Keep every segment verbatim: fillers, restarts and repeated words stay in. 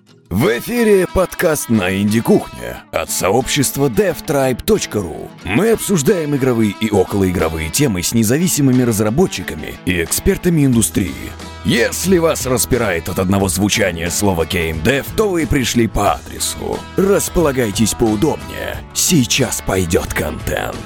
В эфире подкаст на Инди-кухне от сообщества dev tribe точка ру. Мы обсуждаем игровые и околоигровые темы с независимыми разработчиками и экспертами индустрии. Если вас распирает от одного звучания слова геймдев, то вы пришли по адресу. Располагайтесь поудобнее. Сейчас пойдет контент.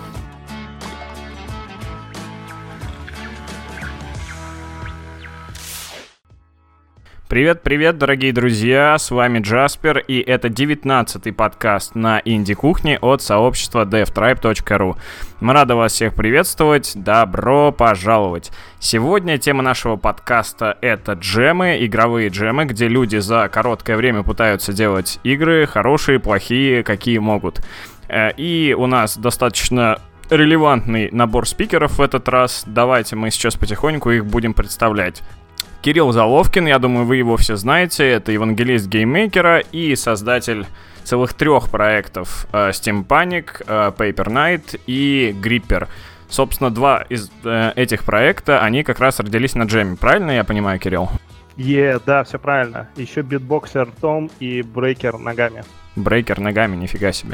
Привет-привет, дорогие друзья, с вами Джаспер, и это девятнадцатый подкаст на Инди-кухне от сообщества dev tribe точка ру. Мы рады вас всех приветствовать, добро пожаловать! Сегодня тема нашего подкаста — это джемы, игровые джемы, где люди за короткое время пытаются делать игры, хорошие, плохие, какие могут. И у нас достаточно релевантный набор спикеров в этот раз, давайте мы сейчас потихоньку их будем представлять. Кирилл Заловкин, я думаю, вы его все знаете, это евангелист гейммейкера и создатель целых трех проектов uh, Steam Panic, uh, Paper Knight и Gripper. Собственно, два из uh, этих проекта, они как раз родились на джеме, правильно я понимаю, Кирилл? Е, yeah, да, все правильно. Еще битбоксер Том и брейкер ногами. Брейкер ногами, нифига себе.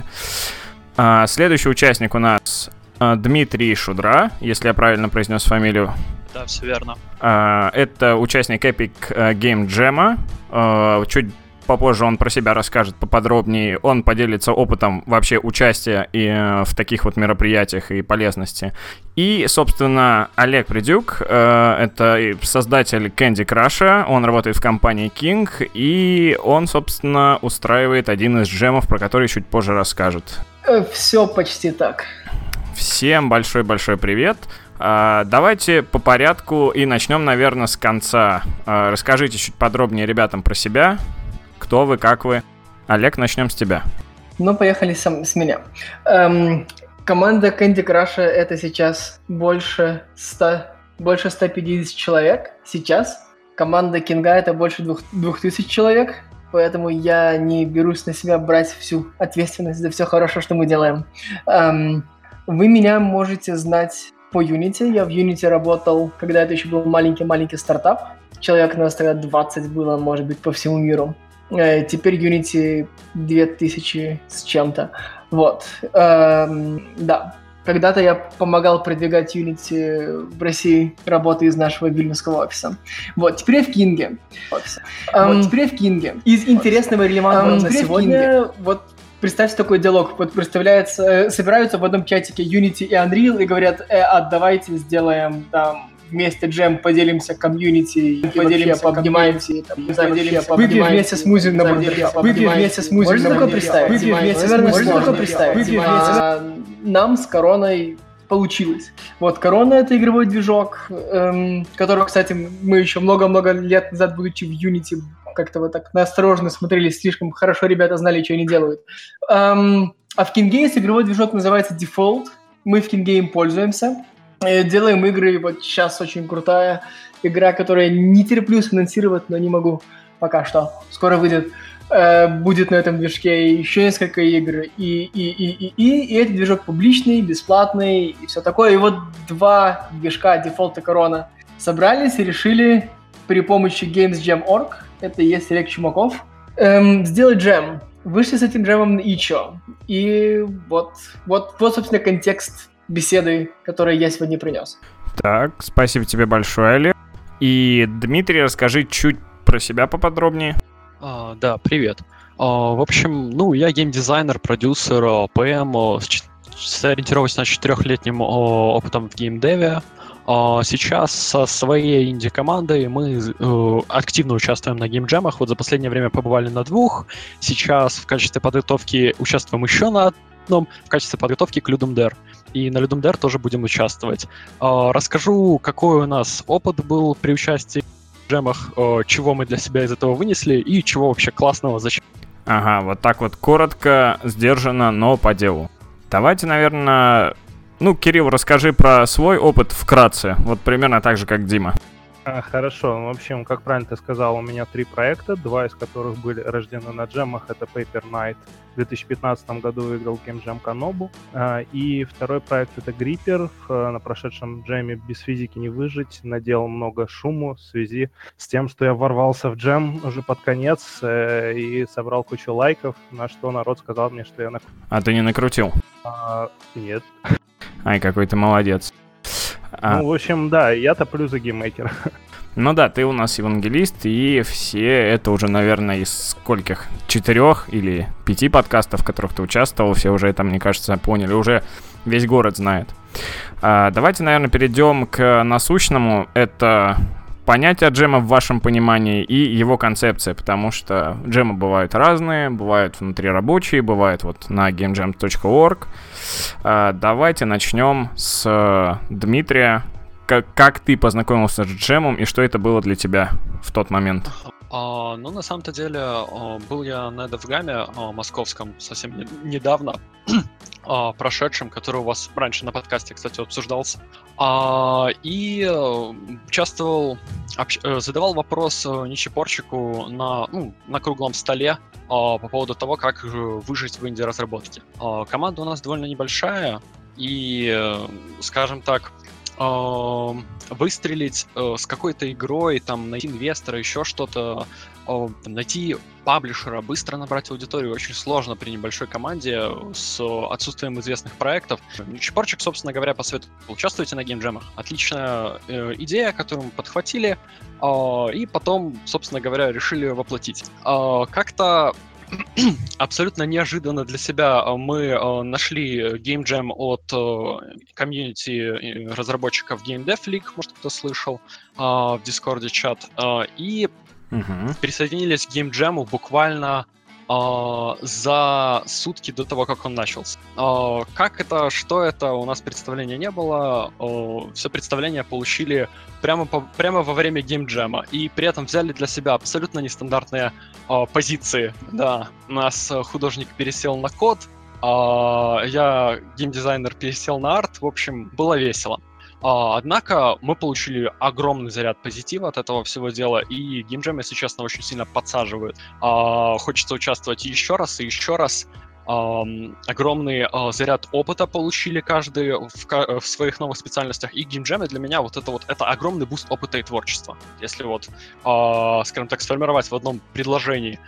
Uh, следующий участник у нас uh, Дмитрий Шудра, если я правильно произнес фамилию. Да, все верно. Uh, это участник Epic Game Jam. Uh, чуть попозже он про себя расскажет поподробнее. Он поделится опытом вообще участия и, uh, в таких вот мероприятиях и полезности. И, собственно, Олег Придюк. Uh, это создатель Candy Crush. Он работает в компании King. И он, собственно, устраивает один из джемов, про который чуть позже расскажет. Все почти так. Всем большой-большой привет. Uh, давайте по порядку и начнем, наверное, с конца. Uh, расскажите чуть подробнее ребятам про себя. Кто вы, как вы. Олег, начнем с тебя. Ну, поехали сам, с меня. Эм, команда Candy Crush — это сейчас больше ста, больше ста пятидесяти человек. Сейчас. Команда Кинга — это больше двух, двух тысяч человек. Поэтому я не берусь на себя брать всю ответственность за все хорошее, что мы делаем. Эм, вы меня можете знать по Unity. Я в Unity работал, когда это еще был маленький-маленький стартап. Человек нас тогда двадцать было, может быть, по всему миру. Э, теперь Unity две тысячи с чем-то. Вот. Эм, да. Когда-то я помогал продвигать Unity в России, работая из нашего вильнюсского офиса. Вот. Теперь я в Кинге. Эм, вот. Теперь я в Кинге. Из интересного и релевантного эм, на сегодня... Вот представьте такой диалог. Вот представляется, э, собираются в одном чатике Unity и Unreal и говорят: э, а давайте сделаем там вместе джем, поделимся комьюнити, поделимся, пообнимаемся, выпьем вместе смузи на барбершоп. Выпьем вместе смузи на барбершоп. Выпьем вместе смузи. Можно такое представить? Нам с Короной получилось. Вот, Корона — это игровой движок, эм, которого, кстати, мы еще много-много лет назад, будучи в Unity, как-то вот так наосторожно смотрели, слишком хорошо ребята знали, что они делают. Эм, а в Кинге есть игровой движок, называется Default. Мы в Кинге им пользуемся. Э, делаем игры, вот сейчас очень крутая игра, которую я не терплю финансировать, но не могу пока что. Скоро выйдет. Э, будет на этом движке еще несколько игр. И, и, и, и, и, и этот движок публичный, бесплатный и все такое. И вот два движка, Default и Corona, собрались и решили при помощи games jam точка орг, это и есть Олег Чумаков, эм, сделать джем. Вышли с этим джемом на ичо. И вот, вот, вот, собственно, контекст беседы, которую я сегодня принес. Так, спасибо тебе большое, Олег. И, Дмитрий, расскажи чуть про себя поподробнее. А, да, привет. А, в общем, ну, я геймдизайнер, продюсер, пи эм, сориентировываюсь на четырехлетним опытом в геймдеве. Сейчас со своей инди-командой мы э, активно участвуем на геймджемах. Вот за последнее время побывали на двух. Сейчас в качестве подготовки участвуем еще на одном, в качестве подготовки к Ludum Dare. И на Ludum Dare тоже будем участвовать. Э, расскажу, какой у нас опыт был при участии в джемах, э, чего мы для себя из этого вынесли и чего вообще классного, зачем. Ага, вот так вот коротко, сдержанно, но по делу. Давайте, наверное... Ну, Кирилл, расскажи про свой опыт вкратце, вот примерно так же, как Дима. А, хорошо, в общем, как правильно ты сказал, у меня три проекта, два из которых были рождены на джемах. Это Paper Knight. В две тысячи пятнадцатом году выиграл Game Jam Канобу. А, и второй проект это Gripper. На прошедшем джеме без физики не выжить. Наделал много шуму в связи с тем, что я ворвался в джем уже под конец э, и собрал кучу лайков, на что народ сказал мне, что я накрутил. А ты не накрутил? А, нет. Ай, какой ты молодец. А... Ну, в общем, да, я топлю за гейммейкера. Ну да, ты у нас евангелист, и все это уже, наверное, из скольких? Четырех или пяти подкастов, в которых ты участвовал, все уже это, мне кажется, поняли, уже весь город знает. А, давайте, наверное, перейдем к насущному. Это понятие джема в вашем понимании и его концепция, потому что джемы бывают разные, бывают внутрирабочие, бывают вот на геймджем точка орг. А, давайте начнем с Дмитрия. Как, как ты познакомился с джемом и что это было для тебя в тот момент? А, ну, на самом-то деле, а, был я на DevGAM а, московском совсем не, недавно, а, прошедшем, который у вас раньше на подкасте, кстати, обсуждался. А, и а, участвовал, общ, задавал вопрос Ничипорчику на, ну, на круглом столе а, по поводу того, как выжить в инди-разработке. А, команда у нас довольно небольшая, и, скажем так, выстрелить э, с какой-то игрой, там, найти инвестора, еще что-то, э, найти паблишера, быстро набрать аудиторию очень сложно при небольшой команде с отсутствием известных проектов. Ничипорчик, собственно говоря, посоветовал: участвуйте на геймджемах. Отличная э, идея, которую мы подхватили, э, и потом, собственно говоря, решили воплотить. Э, как-то абсолютно неожиданно для себя мы э, нашли геймджем от э, комьюнити разработчиков Game Dev League, может, кто слышал, э, в Дискорде чат, э, и uh-huh. присоединились к геймджему буквально э, за сутки до того, как он начался. Э, как это, что это, у нас представления не было, э, все представления получили прямо, по, прямо во время геймджема, и при этом взяли для себя абсолютно нестандартные э, позиции. Да, у нас художник пересел на код, э, я геймдизайнер пересел на арт, в общем, было весело. Uh, однако мы получили огромный заряд позитива от этого всего дела, и геймджем, если честно, очень сильно подсаживает. Uh, хочется участвовать еще раз и еще раз. Uh, огромный uh, заряд опыта получили каждый в, в своих новых специальностях, и геймджемы для меня вот это вот это огромный буст опыта и творчества, если вот, uh, скажем так, сформировать в одном предложении.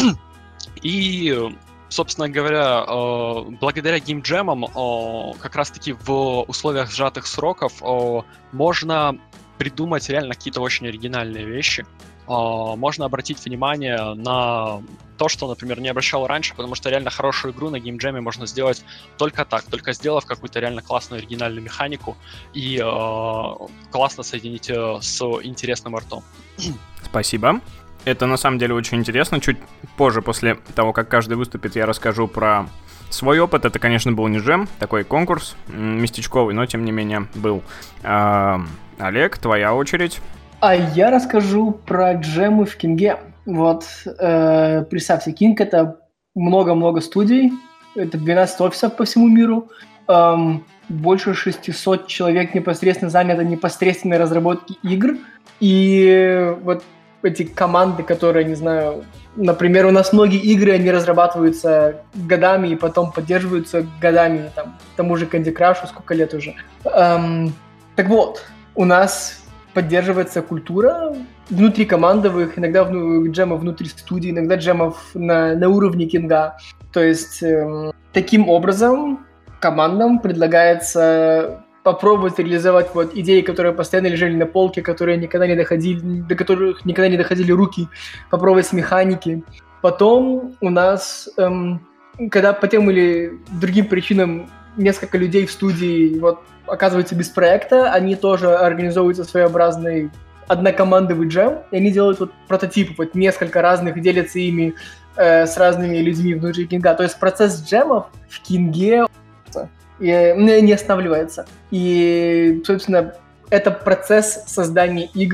И собственно говоря, э, благодаря геймджемам э, как раз-таки в условиях сжатых сроков э, можно придумать реально какие-то очень оригинальные вещи. Э, можно обратить внимание на то, что, например, не обращал раньше, потому что реально хорошую игру на геймджеме можно сделать только так, только сделав какую-то реально классную оригинальную механику и э, классно соединить э, с интересным артом. Спасибо. Это на самом деле очень интересно. Чуть позже, после того, как каждый выступит, я расскажу про свой опыт. Это, конечно, был не джем, такой конкурс местечковый, но тем не менее был. А, Олег, твоя очередь. А я расскажу про джемы в Кинге. Вот, э, представьте, Кинг — это много-много студий, это двенадцать офисов по всему миру, эм, больше шестьсот человек непосредственно занято непосредственной разработкой игр, и вот эти команды, которые, не знаю, например, у нас многие игры, они разрабатываются годами и потом поддерживаются годами, там, тому же Candy Crush, сколько лет уже. Эм, так вот, у нас поддерживается культура внутрикомандовых, иногда вну, джемов внутри студии, иногда джемов на, на уровне Кинга. То есть эм, таким образом командам предлагается попробовать реализовать вот идеи, которые постоянно лежали на полке, которые никогда не доходили, до которых никогда не доходили руки, попробовать механики. Потом у нас, эм, когда по тем или другим причинам несколько людей в студии вот оказываются без проекта, они тоже организовываются своеобразный однокомандовый джем, и они делают вот прототипы, вот несколько разных, делятся ими э, с разными людьми внутри Кинга. То есть процесс джемов в Кинге и не останавливается. И, собственно, это процесс создания игр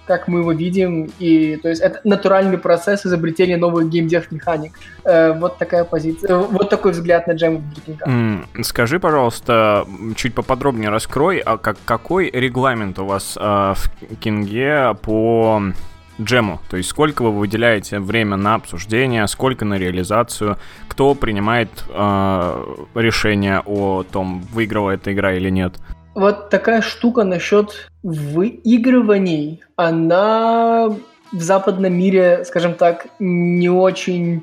как мы его видим, и то есть это натуральный процесс изобретения новых геймдев-механик. Э, вот такая позиция, вот такой взгляд на джем в Кинга. Mm, скажи, пожалуйста, чуть поподробнее раскрой, а как, какой регламент у вас э, в Кинге по джему? То есть сколько вы выделяете время на обсуждение, сколько на реализацию, кто принимает э, решение о том, выигрывает эта игра или нет? Вот такая штука насчет выигрываний, она в западном мире, скажем так, не очень,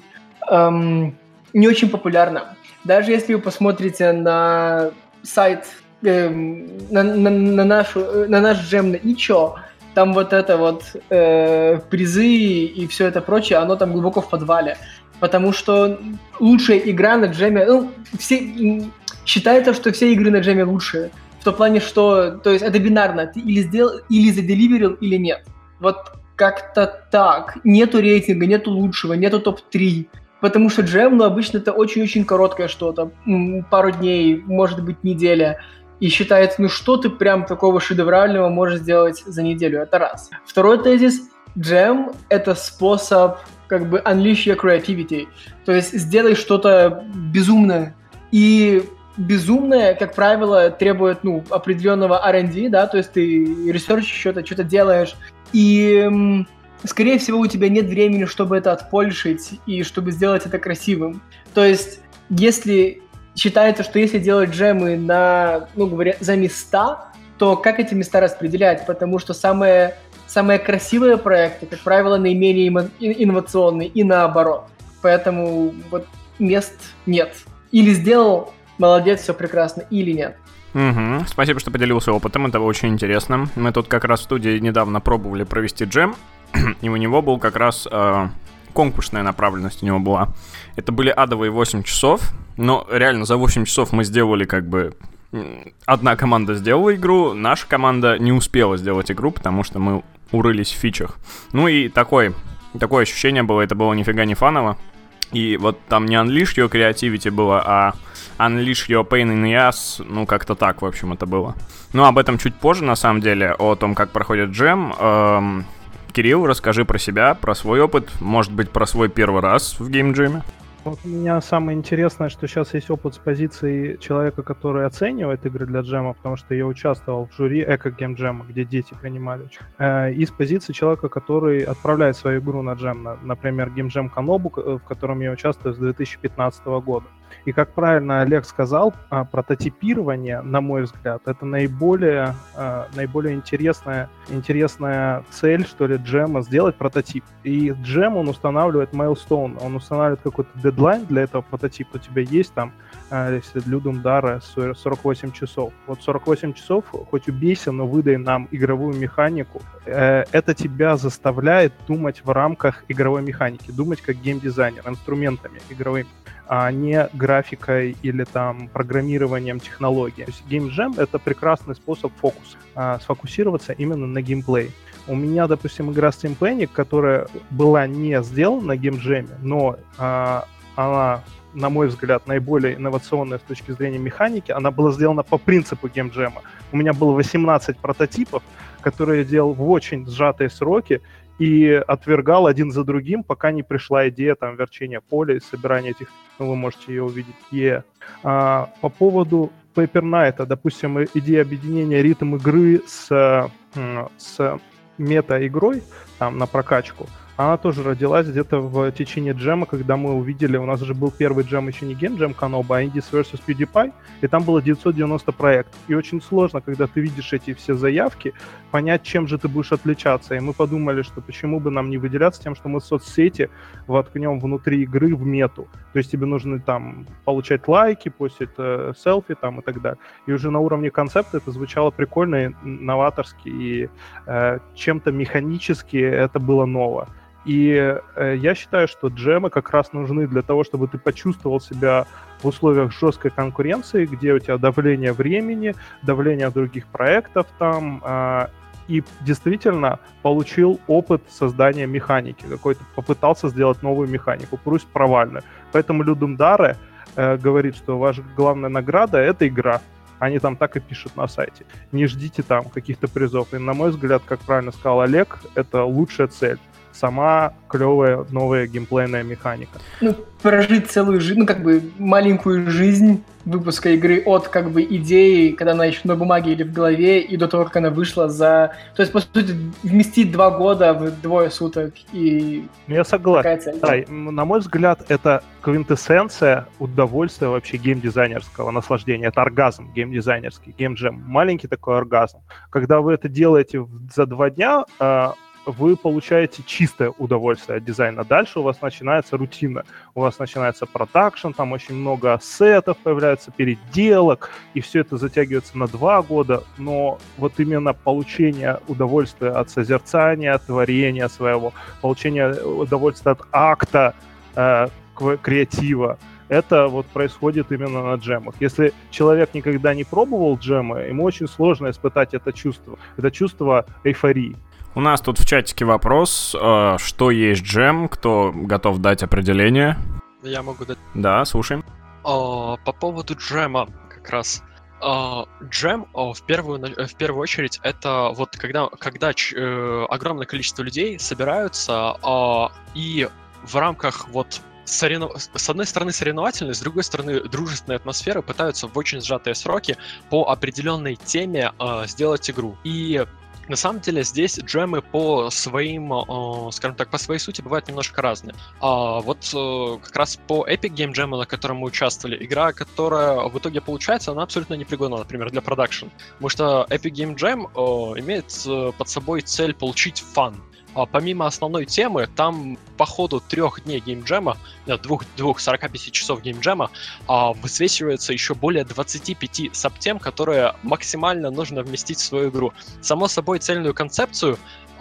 эм, не очень популярна. Даже если вы посмотрите на сайт, эм, на, на, на, нашу, на наш джем на ичо, там вот это вот э, призы и все это прочее, оно там глубоко в подвале. Потому что лучшая игра на джеме... Ну, все, считается, что все игры на джеме лучшие. В том плане, что... То есть это бинарно. Ты или сделал, или заделиверил, или нет. Вот как-то так. Нету рейтинга, нету лучшего, нету топ три. Потому что джем, ну, обычно это очень-очень короткое что-то. Пару дней, может быть, неделя. И считается, ну что ты прям такого шедеврального можешь сделать за неделю? Это раз. Второй тезис. Джем — это способ как бы unleash your creativity. То есть сделай что-то безумное. И безумное, как правило, требует, ну, определенного ар энд ди, да, то есть ты ресерчишь что-то, что-то делаешь. И, м- скорее всего, у тебя нет времени, чтобы это отполишить и чтобы сделать это красивым. То есть, если... Считается, что если делать джемы на, ну, говоря, за места, то как эти места распределять? Потому что самые, самые красивые проекты, как правило, наименее инновационные и наоборот. Поэтому вот мест нет. Или сделал, молодец, все прекрасно, или нет. Угу. Спасибо, что поделился опытом, это очень интересно. Мы тут как раз в студии недавно пробовали провести джем, и у него был как раз... Э... конкурсная направленность у него была. Это были адовые восемь часов, но реально за восемь часов мы сделали как бы... Одна команда сделала игру, наша команда не успела сделать игру, потому что мы урылись в фичах. Ну и такой, такое ощущение было, это было нифига не фаново. И вот там не Unleash Your Creativity было, а Unleash Your Pain in the Ass, ну как-то так, в общем, это было. Ну об этом чуть позже, на самом деле, о том, как проходит джем. Эм... Кирилл, расскажи про себя, про свой опыт, может быть, про свой первый раз в геймджеме. Вот у меня самое интересное, что сейчас есть опыт с позиции человека, который оценивает игры для джема, потому что я участвовал в жюри эко-геймджема, где дети принимали. И с позиции человека, который отправляет свою игру на джем, например, геймджем Канобу, в котором я участвую с две тысячи пятнадцатого года. И, как правильно Олег сказал, прототипирование, на мой взгляд, это наиболее, наиболее интересная, интересная цель, что ли, джема, сделать прототип. И джем, он устанавливает майлстоун, он устанавливает какой-то дедлайн для этого прототипа. У тебя есть там, если Людум Дара, сорок восемь часов. Вот сорок восемь часов, хоть убейся, но выдай нам игровую механику. Это тебя заставляет думать в рамках игровой механики, думать как геймдизайнер, инструментами игровыми, а не графикой или там программированием технологий. То есть геймджем — это прекрасный способ фокуса, а, сфокусироваться именно на геймплей. У меня, допустим, игра Steam Panic, которая была не сделана на геймджеме, но а, она, на мой взгляд, наиболее инновационная с точки зрения механики, она была сделана по принципу геймджема. У меня было восемнадцать прототипов, которые я делал в очень сжатые сроки, и отвергал один за другим, пока не пришла идея там верчения поля и собирания этих, ну, вы можете ее увидеть. Yeah. А, по поводу Paper Knight, допустим, идея объединения ритм игры с, с мета-игрой там, на прокачку, она тоже родилась где-то в течение джема, когда мы увидели, у нас же был первый джем, еще не гейм-джем Каноба, а Indies versus PewDiePie, и там было девятьсот девяносто проектов. И очень сложно, когда ты видишь эти все заявки, понять, чем же ты будешь отличаться. И мы подумали, что почему бы нам не выделяться тем, что мы соцсети воткнем внутри игры в мету. То есть тебе нужно там получать лайки, постить э, селфи там и так далее. И уже на уровне концепта это звучало прикольно и новаторски, и э, чем-то механически это было ново. И э, я считаю, что джемы как раз нужны для того, чтобы ты почувствовал себя в условиях жесткой конкуренции, где у тебя давление времени, давление других проектов там, э, и действительно получил опыт создания механики, какой-то попытался сделать новую механику, пусть провальную. Поэтому Людум Даре э, говорит, что ваша главная награда — это игра. Они там так и пишут на сайте. Не ждите там каких-то призов. И, на мой взгляд, как правильно сказал Олег, это лучшая цель. Сама клевая новая геймплейная механика. Ну, прожить целую жизнь, ну, как бы маленькую жизнь выпуска игры от, как бы, идеи, когда она еще на бумаге или в голове, и до того, как она вышла за... То есть, по сути, вместить два года в двое суток и... Я согласен. Да, на мой взгляд, это квинтэссенция удовольствия вообще геймдизайнерского наслаждения. Это оргазм геймдизайнерский, геймджем. Маленький такой оргазм. Когда вы это делаете за два дня... вы получаете чистое удовольствие от дизайна. Дальше у вас начинается рутина, у вас начинается продакшн, там очень много ассетов появляется, переделок, и все это затягивается на два года, но вот именно получение удовольствия от созерцания, от творения своего, получение удовольствия от акта э, креатива, это вот происходит именно на джемах. Если человек никогда не пробовал джемы, ему очень сложно испытать это чувство. Это чувство эйфории. У нас тут в чатике вопрос, э, что есть джем, кто готов дать определение? Я могу дать. Да, слушаем. О, по поводу джема как раз. О, джем о, в, первую, в первую очередь это вот когда, когда ч, э, огромное количество людей собираются о, и в рамках вот соревно... с одной стороны соревновательной, с другой стороны дружественной атмосферы пытаются в очень сжатые сроки по определенной теме э, сделать игру. И на самом деле здесь джемы по своим, э, скажем так, по своей сути бывают немножко разные. А вот э, как раз по Epic Game Jam, на котором мы участвовали, игра, которая в итоге получается, она абсолютно непригодна, например, для продакшн. Потому что Epic Game Jam э, имеет э, под собой цель получить фан. А помимо основной темы, там по ходу трех дней геймджема, двух, двух сорока пяти часов геймджема, а, высвечивается еще более двадцати пяти сабтем, которые максимально нужно вместить в свою игру. Само собой, цельную концепцию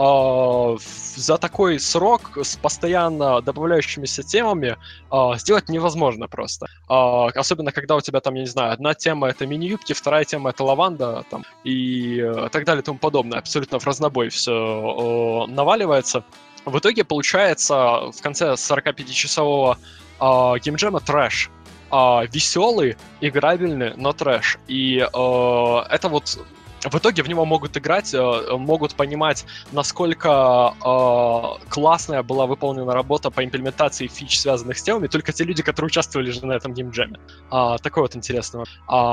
а, за такой срок с постоянно добавляющимися темами а, сделать невозможно просто. А, особенно, когда у тебя там, я не знаю, одна тема — это мини-юбки, вторая тема — это лаванда, там, и а, так далее и тому подобное. Абсолютно в разнобой все а, наваливается. В итоге получается в конце сорокапятичасового а, геймджема трэш. А, веселый, играбельный, но трэш. И а, это вот... В итоге в него могут играть, могут понимать, насколько э, классная была выполнена работа по имплементации фич, связанных с темами, только те люди, которые участвовали же на этом геймджеме. А, такое вот интересное.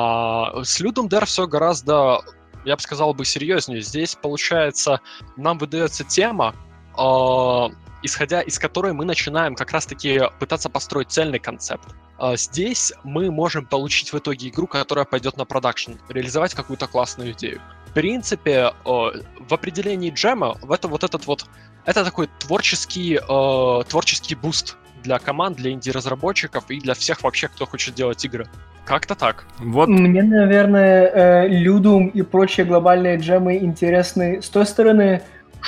А, с Ludum Dare все гораздо, я бы сказал, бы серьезнее. Здесь, получается, нам выдается тема, э, исходя из которой мы начинаем как раз-таки пытаться построить цельный концепт. Здесь мы можем получить в итоге игру, которая пойдет на продакшн, реализовать какую-то классную идею. В принципе, в определении джема это вот этот вот, это такой творческий, творческий буст для команд, для инди-разработчиков и для всех вообще, кто хочет делать игры. Как-то так. Вот. Мне, наверное, Ludum и прочие глобальные джемы интересны с той стороны,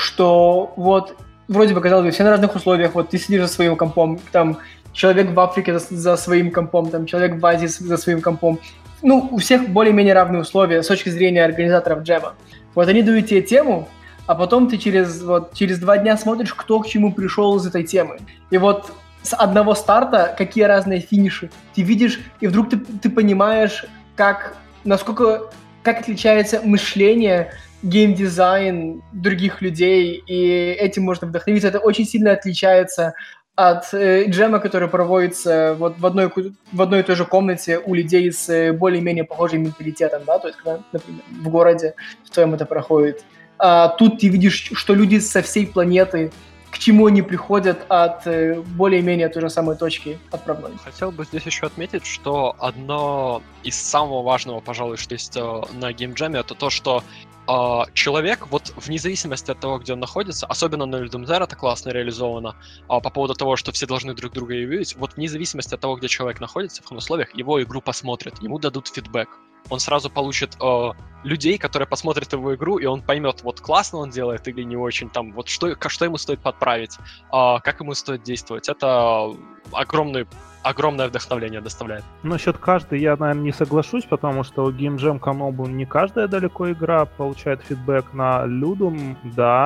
что вот вроде бы, казалось бы, все на разных условиях, вот ты сидишь за своим компом, там человек в Африке за, за своим компом, там человек в Азии за своим компом. Ну, у всех более-менее равные условия с точки зрения организаторов джема. Вот они дают тебе тему, а потом ты через, вот, через два дня смотришь, кто к чему пришел из этой темы. И вот с одного старта какие разные финиши ты видишь, и вдруг ты, ты понимаешь, как, насколько, как отличается мышление, геймдизайн других людей, и этим можно вдохновиться. Это очень сильно отличается от э, джема, который проводится вот в одной, в одной и той же комнате у людей с э, более-менее похожим менталитетом, да, то есть, когда, например, в городе в твоем это проходит. А тут ты видишь, что люди со всей планеты, к чему они приходят от э, более-менее той же самой точки отправной. Хотел бы здесь еще отметить, что одно из самого важного, пожалуй, что есть э, на геймджеме, это то, что человек, вот вне зависимости от того, где он находится, особенно на Ludum Dare это классно реализовано, а, по поводу того, что все должны друг друга видеть, вот вне зависимости от того, где человек находится, в каких условиях, его игру посмотрят, ему дадут фидбэк. Он сразу получит э, людей, которые посмотрят его игру, и он поймет, вот классно он делает или не очень, там, вот что, что ему стоит подправить, э, как ему стоит действовать. Это огромный огромное вдохновление доставляет. Насчет каждой я, наверное, не соглашусь, потому что у Game Jam Canobу не каждая далеко игра получает фидбэк. На Ludum, да,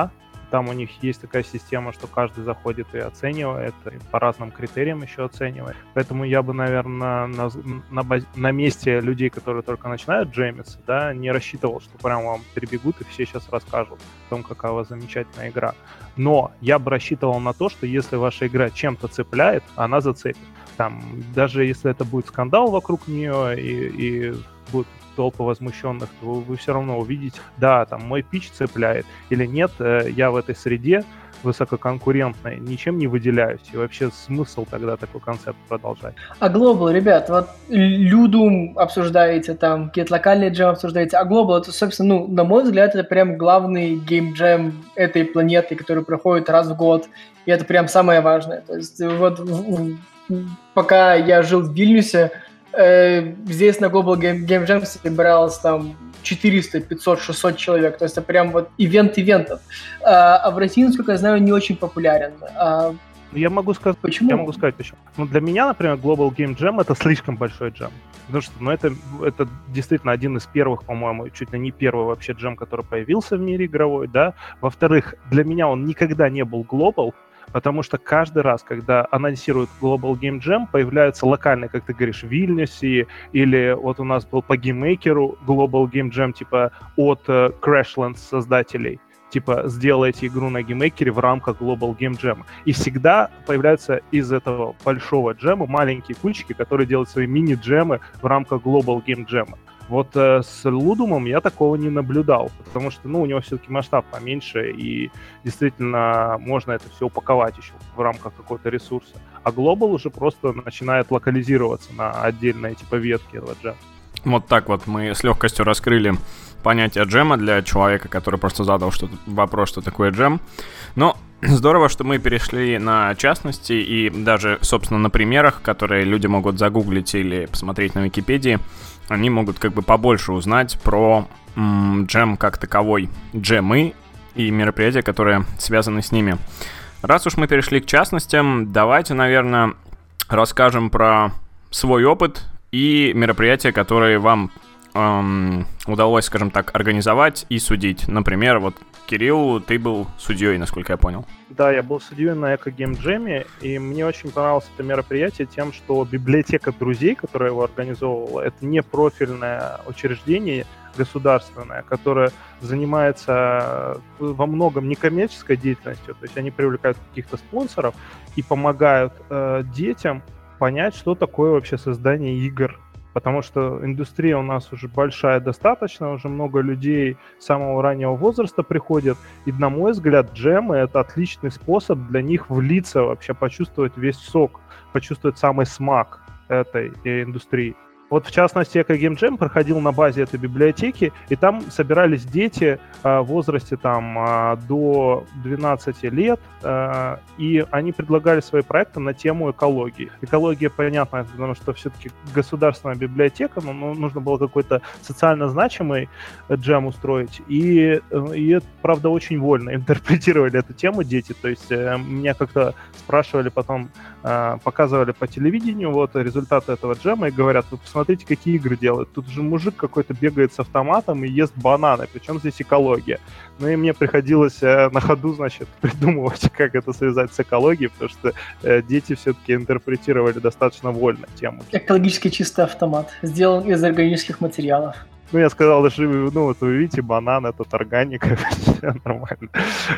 Там у них есть такая система, что каждый заходит и оценивает, и по разным критериям еще оценивает. Поэтому я бы, наверное, на, на, базе, на месте людей, которые только начинают джемиться, да, не рассчитывал, что прям вам прибегут и все сейчас расскажут о том, какая у вас замечательная игра. Но я бы рассчитывал на то, что если ваша игра чем-то цепляет, она зацепит. Там, даже если это будет скандал вокруг нее и, и будет толпы возмущенных, то вы, вы все равно увидите, да, там мой пич цепляет, или нет, я в этой среде высококонкурентной ничем не выделяюсь. И вообще смысл тогда такой концепт продолжать. А Global, ребят, вот Ludum обсуждаете, там какие-то локальные джемы обсуждаете, а Global, это, собственно, ну, на мой взгляд, это прям главный геймджем этой планеты, который проходит раз в год, и это прям самое важное. То есть вот пока я жил в Вильнюсе, э, здесь на Global Game, Game Jam собиралось там четыреста, пятьсот, шестьсот человек. То есть это прям вот ивент ивентов. А, а в России, насколько я знаю, не очень популярен. А, я могу сказать, почему? Я могу сказать почему. Ну, для меня, например, Global Game Jam это слишком большой джем. Потому что ну, это, это действительно один из первых, по-моему, чуть ли не первый вообще джем, который появился в мире игровой, да. Во-вторых, для меня он никогда не был Global, потому что каждый раз, когда анонсируют Global Game Jam, появляются локальные, как ты говоришь, в Вильнюсе, или вот у нас был по гейммейкеру Global Game Jam, типа от uh, Crashlands создателей, типа сделайте игру на гейммейкере в рамках Global Game Jam. И всегда появляются из этого большого джема маленькие кульчики, которые делают свои мини-джемы в рамках Global Game Jam. Вот э, с Ludum я такого не наблюдал, потому что, ну, у него все-таки масштаб поменьше, и действительно можно это все упаковать еще в рамках какого-то ресурса. А Global уже просто начинает локализироваться на отдельные типа ветки этого джема. Вот так вот мы с легкостью раскрыли понятие джема для человека, который просто задал что-то, вопрос, что такое джем. Но здорово, что мы перешли на частности и даже, собственно, на примерах, которые люди могут загуглить или посмотреть на Википедии, они могут как бы побольше узнать про м, джем как таковой, джемы и мероприятия, которые связаны с ними. Раз уж мы перешли к частностям, давайте, наверное, расскажем про свой опыт и мероприятия, которые вам эм, удалось, скажем так, организовать и судить. Например, вот, Кирилл, ты был судьей, насколько я понял. Да, я был судьей на Эко Гейм Джеме, и мне очень понравилось это мероприятие тем, что библиотека друзей, которая его организовывала, это не профильное учреждение государственное, которое занимается во многом некоммерческой деятельностью, то есть они привлекают каких-то спонсоров и помогают э, детям понять, что такое вообще создание игр. Потому что индустрия у нас уже большая достаточно, уже много людей самого раннего возраста приходят. И, на мой взгляд, джемы — это отличный способ для них влиться, вообще почувствовать весь сок, почувствовать самый смак этой индустрии. Вот, в частности, Эко Гейм Джем проходил на базе этой библиотеки, и там собирались дети э, в возрасте там, э, до двенадцати лет, э, и они предлагали свои проекты на тему экологии. Экология, понятно, потому что все-таки государственная библиотека, но ну, нужно было какой-то социально значимый джем устроить, и, и это, правда, очень вольно интерпретировали эту тему дети, то есть э, меня как-то спрашивали потом, э, показывали по телевидению вот результаты этого джема и говорят, вы посмотрите, какие игры делают. Тут же мужик какой-то бегает с автоматом и ест бананы. Причем здесь экология. Ну и мне приходилось э, на ходу, значит, придумывать, как это связать с экологией, потому что э, дети все-таки интерпретировали достаточно вольно тему. Экологически чистый автомат. Сделан из органических материалов. Ну, я сказал, даже, ну, вот вы видите, банан, это органика, все нормально.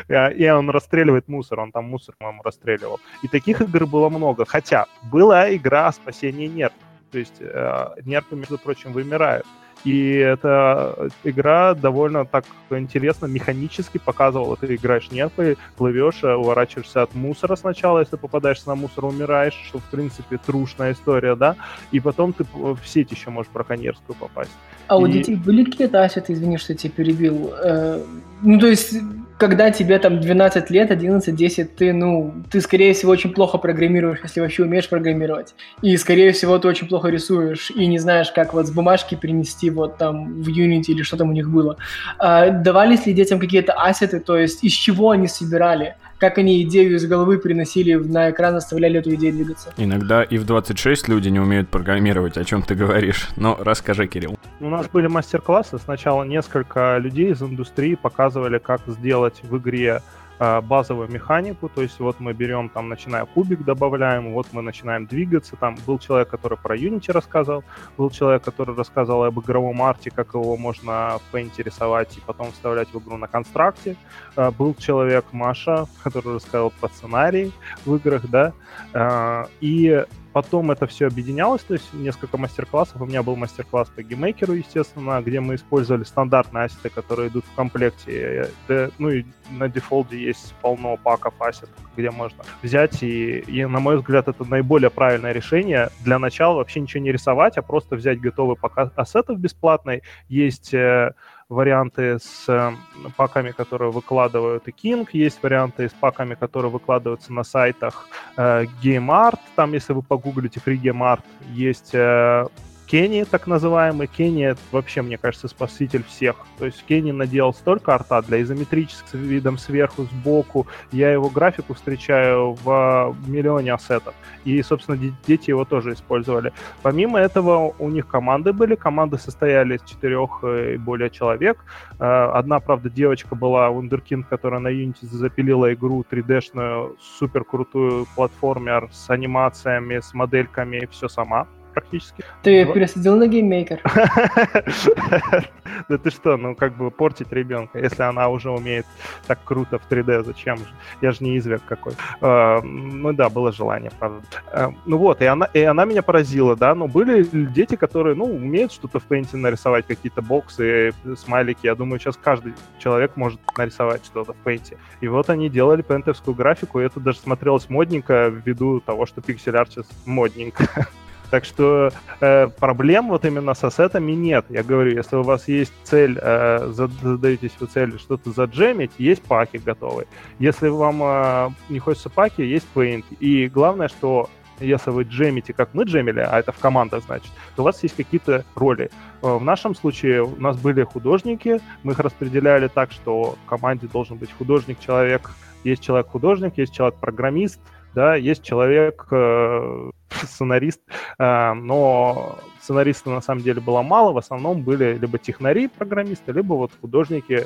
И он расстреливает мусор, он там мусор, по-моему, расстреливал. И таких игр было много. Хотя была игра «Спасение нерв». То есть э, нерпы, между прочим, вымирают. И эта игра довольно так интересно, механически показывала. Ты играешь нерпы, плывешь, уворачиваешься от мусора сначала, если попадаешь на мусор, умираешь, что, в принципе, трушная история, да? И потом ты в сеть еще можешь браконьерскую попасть. А и... у детей были какие-то ассеты, извини, что я тебя перебил? Э, ну, то есть, когда тебе там двенадцать лет, одиннадцать, десять, ты, ну, ты, скорее всего, очень плохо программируешь, если вообще умеешь программировать. И, скорее всего, ты очень плохо рисуешь и не знаешь, как вот с бумажки перенести вот там в Unity или что там у них было. А, давались ли детям какие-то ассеты, то есть из чего они собирали? Как они идею из головы приносили на экран, заставляли эту идею двигаться? Иногда и в двадцать шесть люди не умеют программировать, о чем ты говоришь. Но расскажи, Кирилл. У нас были мастер-классы. Сначала несколько людей из индустрии показывали, как сделать в игре базовую механику, то есть вот мы берем, там, начиная кубик добавляем, вот мы начинаем двигаться, там был человек, который про Unity рассказал, был человек, который рассказал об игровом арте, как его можно в Paint рисовать и потом вставлять в игру на констракте, был человек, Маша, который рассказал про сценарий в играх, да, и потом это все объединялось, то есть несколько мастер-классов. У меня был мастер-класс по гейммейкеру, естественно, где мы использовали стандартные ассеты, которые идут в комплекте. Ну и на дефолте есть полно паков ассетов, где можно взять. И, и, на мой взгляд, это наиболее правильное решение. Для начала вообще ничего не рисовать, а просто взять готовый пак ассетов бесплатный. Есть варианты с э, паками, которые выкладывают и King, есть варианты с паками, которые выкладываются на сайтах э, GameArt, там, если вы погуглите Free GameArt, есть э, Kenny, так называемый. Kenny — вообще, мне кажется, спаситель всех. То есть Kenny наделал столько арта для изометрических с видом сверху, сбоку. Я его графику встречаю в миллионе ассетов. И, собственно, дети его тоже использовали. Помимо этого, у них команды были. Команды состояли из четырех и более человек. Одна, правда, девочка была, Wunderkind, которая на Unity запилила игру три дэ-шную, супер крутую платформер с анимациями, с модельками, все сама. Практически. Ты ее пересадил на гейммейкер? Да ты что, ну как бы портить ребенка, если она уже умеет так круто в три дэ, зачем же? Я же не извек какой. Ну да, было желание, правда. Ну вот, и она, и она меня поразила, да, но были дети, которые, ну, умеют что-то в Paint нарисовать, какие-то боксы, смайлики. Я думаю, сейчас каждый человек может нарисовать что-то в Paint. И вот они делали пейнтовскую графику, и это даже смотрелось модненько ввиду того, что пиксель-арт сейчас модненько. Так что э, проблем вот именно с ассетами нет. Я говорю, если у вас есть цель, э, задаетесь вы целью что-то заджемить, есть паки готовые. Если вам э, не хочется паки, есть Paint. И главное, что если вы джемите, как мы джемили, а это в командах, значит, то у вас есть какие-то роли. В нашем случае у нас были художники, мы их распределяли так, что в команде должен быть художник-человек, есть человек-художник, есть человек-программист, да, есть человек э, сценарист, э, но сценаристов на самом деле было мало, в основном были либо технари, программисты, либо вот художники,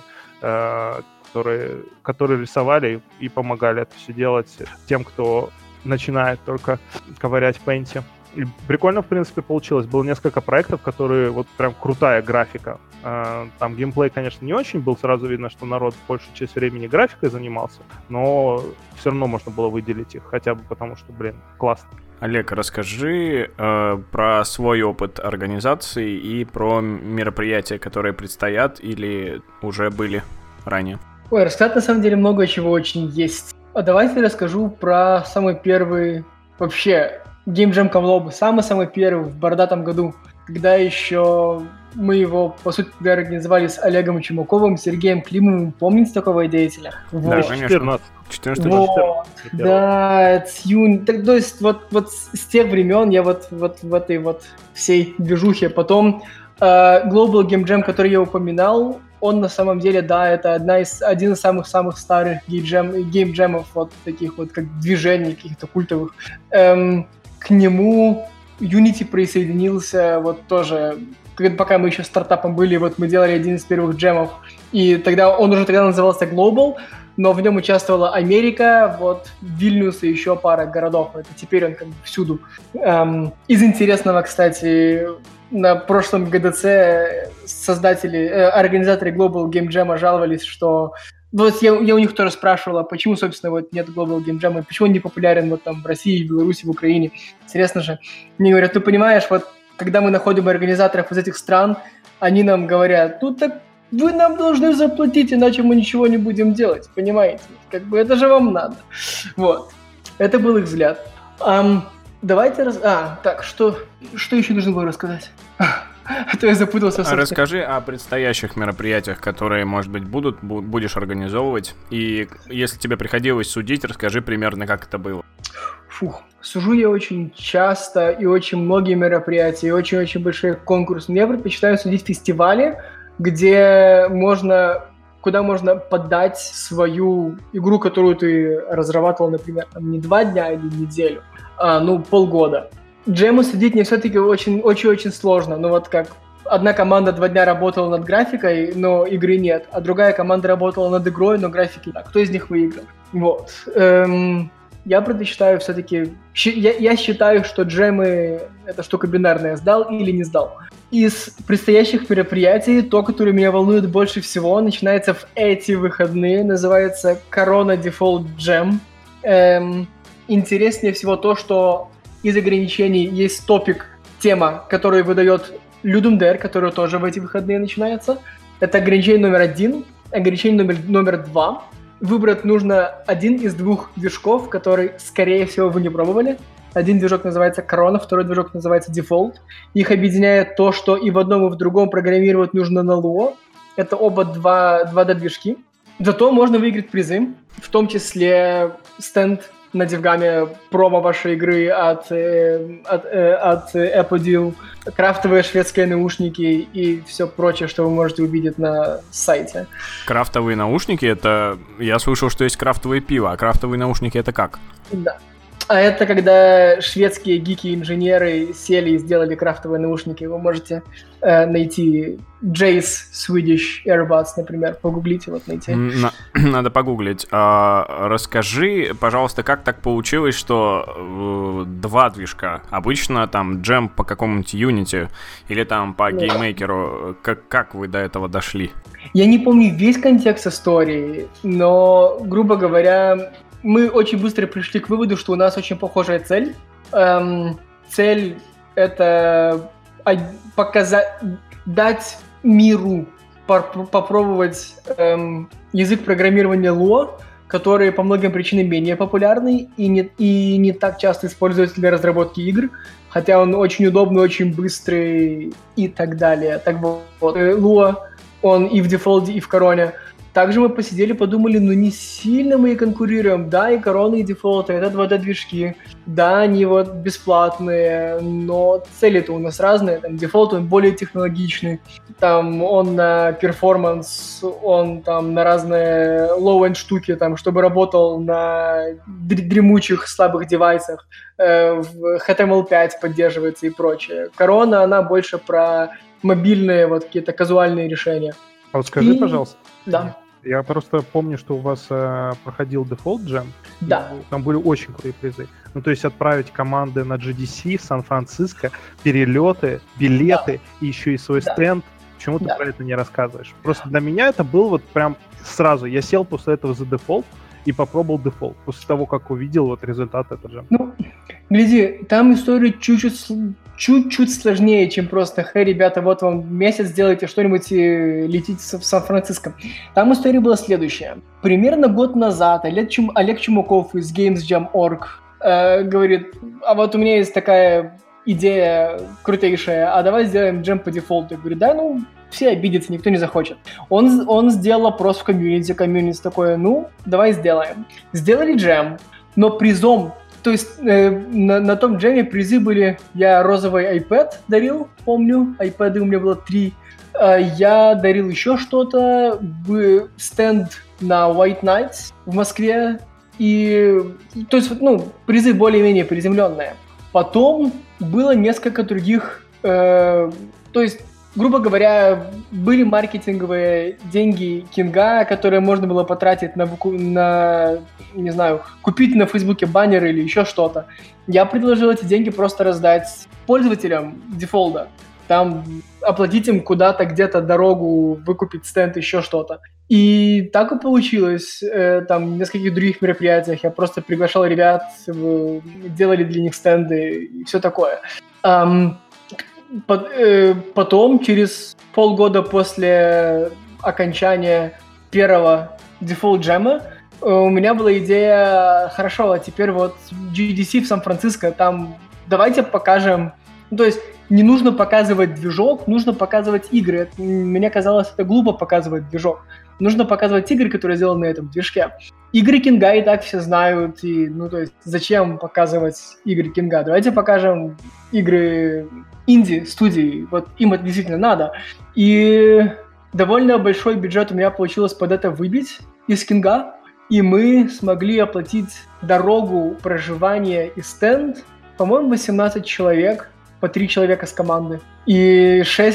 э, которые, которые рисовали и помогали это все делать тем, кто начинает только ковырять в Paint. И прикольно, в принципе, получилось. Было несколько проектов, которые вот прям крутая графика. Там геймплей, конечно, не очень был. Сразу видно, что народ большую часть времени графикой занимался, но все равно можно было выделить их, хотя бы потому, что, блин, классно. Олег, расскажи э, про свой опыт организации и про мероприятия, которые предстоят или уже были ранее. Ой, рассказать на самом деле много чего очень есть. А давайте расскажу про самый первый вообще Game Jam Kamloob, самый-самый первый в бородатом году, когда еще мы его, по сути, организовали с Олегом Чумаковым, Сергеем Климовым. Помните такого деятеля? Да, вот. конечно. четырнадцатый Вот, да, с июня. Так, то есть вот, вот с тех времен я вот, вот в этой вот всей движухе. Потом э, Global Game Jam, который я упоминал, он на самом деле, да, это одна из, один из самых-самых старых гейм-джемов, вот таких вот, как движений каких-то культовых. Эм, к нему Unity присоединился вот тоже, пока мы еще стартапом были, вот мы делали один из первых джемов, и тогда он уже тогда назывался Global, но в нем участвовала Америка, вот Вильнюс и еще пара городов, это теперь он как бы всюду. Эм, из интересного, кстати, на прошлом джи ди си создатели, э, организаторы Global Game Jam жаловались, что... Вот я, я у них тоже спрашивала, почему, собственно, вот нет Global Game Jam, почему он не популярен вот там в России, в Беларуси, в Украине. Интересно же. Мне говорят, ну понимаешь, вот когда мы находим организаторов из этих стран, они нам говорят, ну так вы нам должны заплатить, иначе мы ничего не будем делать, понимаете? Как бы это же вам надо. Вот. Это был их взгляд. Um, давайте... Раз... А, так, что, что еще нужно было рассказать? А то я запутался. А расскажи о предстоящих мероприятиях, которые, может быть, будут, будешь организовывать. И если тебе приходилось судить, расскажи примерно, как это было. Фух, сужу я очень часто и очень многие мероприятия, и очень-очень большие конкурсы. Я предпочитаю судить фестивали, где можно, куда можно подать свою игру, которую ты разрабатывал, например, там, не два дня или неделю, а ну полгода. Джемы судить мне все-таки очень-очень-очень сложно. Ну вот как одна команда два дня работала над графикой, но игры нет, а другая команда работала над игрой, но графики нет. Кто из них выиграл? Вот. Эм, я предпочитаю все-таки... Я, я считаю, что джемы — это штука бинарная. Сдал или не сдал. Из предстоящих мероприятий то, которое меня волнует больше всего, начинается в эти выходные. Называется Corona Default Jam. Эм, интереснее всего то, что из ограничений есть топик, тема, которую выдает Ludum Dare, которая тоже в эти выходные начинается. Это ограничение номер один. Ограничение номер, номер два. Выбрать нужно один из двух движков, который, скорее всего, вы не пробовали. Один движок называется Corona, второй движок называется Default. Их объединяет то, что и в одном, и в другом программировать нужно на Lua. Это оба два, два движки. Зато можно выиграть призы, в том числе стенд на DevGAM, промо вашей игры от, э, от, э, от Apple, крафтовые шведские наушники и все прочее, что вы можете увидеть на сайте. Крафтовые наушники — это... Я слышал, что есть крафтовое пиво, а крафтовые наушники — это как? Да. А это когда шведские гики-инженеры сели и сделали крафтовые наушники. Вы можете э, найти Jace Swedish Earbuds, например. Погуглите, вот найти. На- надо погуглить. А, расскажи, пожалуйста, как так получилось, что э, два движка? Обычно там джем по какому-нибудь Unity или там по GameMaker. Как, как вы до этого дошли? Я не помню весь контекст истории, но, грубо говоря... Мы очень быстро пришли к выводу, что у нас очень похожая цель. Эм, цель — это показать, дать миру пор- попробовать эм, язык программирования Lua, который по многим причинам менее популярный и не, и не так часто используется для разработки игр, хотя он очень удобный, очень быстрый и так далее. Так вот, Lua, он и в дефолте, и в Короне. Также мы посидели, подумали, ну не сильно мы и конкурируем. Да, и Corona, и Default, это два дэ-движки. Да, они вот бесплатные, но цели-то у нас разные. Там Default, он более технологичный. Там он на перформанс, он там на разные low-end штуки, там, чтобы работал на дремучих слабых девайсах. Э, в эйч ти эм эл пять поддерживается и прочее. Corona, она больше про мобильные вот какие-то казуальные решения. А вот скажи, и... пожалуйста. Да. Я просто помню, что у вас э, проходил Default Jam. Да. Там были очень крутые призы. Ну, то есть отправить команды на джи ди си, Сан-Франциско, перелеты, билеты, да. И еще и свой да. стенд. Почему ты да. про это не рассказываешь? Просто для меня это был вот прям сразу. Я сел после этого за Default и попробовал Default. После того, как увидел вот результат этого джема. Ну, гляди, там история чуть-чуть... чуть-чуть сложнее, чем просто «Хей, ребята, вот вам месяц, сделайте что-нибудь и летите в Сан-Франциско». Там история была следующая. Примерно год назад Олег, Чум... Олег Чумаков из games jam точка орг э, говорит, а вот у меня есть такая идея крутейшая, а давай сделаем джем по дефолту. Я говорю, да, ну, все обидятся, никто не захочет. Он, он сделал опрос в комьюнити, комьюнити такое, ну, давай сделаем. Сделали джем, но призом. То есть э, на, на том джеме призы были, я розовый iPad дарил, помню, iPad у меня было три, э, я дарил еще что-то, в стенд на White Nights в Москве, и, то есть, ну, призы более-менее приземленные. Потом было несколько других, э, то есть, грубо говоря, были маркетинговые деньги Кинга, которые можно было потратить на, на, не знаю, купить на Фейсбуке баннеры или еще что-то. Я предложил эти деньги просто раздать пользователям дефолта. Там оплатить им куда-то, где-то дорогу, выкупить стенд, еще что-то. И так и получилось. Э, там в нескольких других мероприятиях я просто приглашал ребят, делали для них стенды и все такое. Um, Потом, через полгода после окончания первого Default Jam, у меня была идея, хорошо, а теперь вот джи ди си в Сан-Франциско, там давайте покажем, ну, то есть не нужно показывать движок, нужно показывать игры. Мне казалось, это глупо показывать движок. Нужно показывать игры, которые сделаны на этом движке. Игры Кинга и так все знают, и, ну, то есть зачем показывать игры Кинга? Давайте покажем игры инди-студии, вот им это действительно надо. И довольно большой бюджет у меня получилось под это выбить из Кинга, и мы смогли оплатить дорогу, проживание и стенд, по-моему, восемнадцать человек, по три человека с команды, и шесть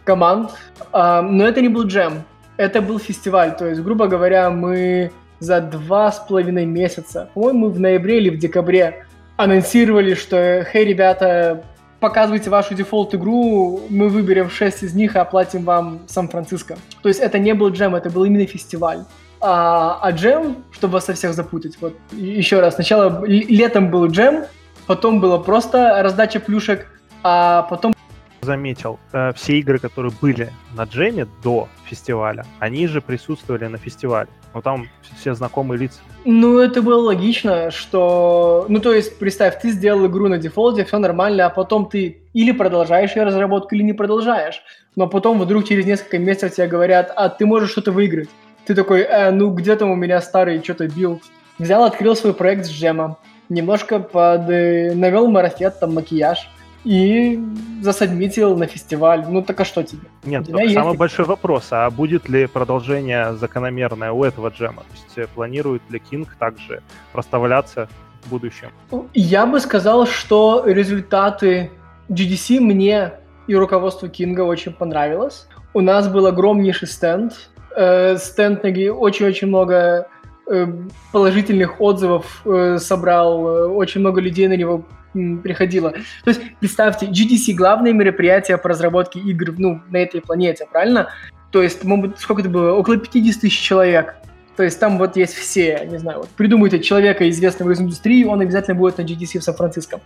команд, а, но это не был джем, это был фестиваль. То есть, грубо говоря, мы за два с половиной месяца, по-моему, в ноябре или в декабре анонсировали, что, хей, ребята, показывайте вашу дефолт-игру, мы выберем шесть из них и оплатим вам Сан-Франциско. То есть это не был джем, это был именно фестиваль. А, а джем, чтобы вас со всех запутать, вот еще раз, сначала летом был джем, потом было просто раздача плюшек, а потом... Заметил, э, все игры, которые были на джеме до фестиваля, они же присутствовали на фестивале. Ну там все знакомые лица. Ну, это было логично, что... Ну, то есть, представь, ты сделал игру на дефолте, все нормально, а потом ты или продолжаешь ее разработку, или не продолжаешь. Но потом вдруг через несколько месяцев тебе говорят, а ты можешь что-то выиграть. Ты такой, э, ну, где там у меня старый что-то билд. Взял, открыл свой проект с джемом, немножко под... навел марафет, там, макияж, и засадмитил на фестиваль. Ну, так а что тебе? Нет, самый есть... большой вопрос, а будет ли продолжение закономерное у этого джема? То есть планирует ли King также проставляться в будущем? Я бы сказал, что результаты джи ди си мне и руководству Кинга очень понравилось. У нас был огромнейший стенд. Э, стенд очень-очень много э, положительных отзывов э, собрал, э, очень много людей на него приходило. То есть, представьте, джи ди си — главное мероприятие по разработке игр, ну, на этой планете, правильно? То есть, может, сколько это было? Около пятьдесят тысяч человек. То есть, там вот есть все, не знаю, вот, придумайте человека, известного из индустрии, он обязательно будет на джи ди си в Сан-Франциско.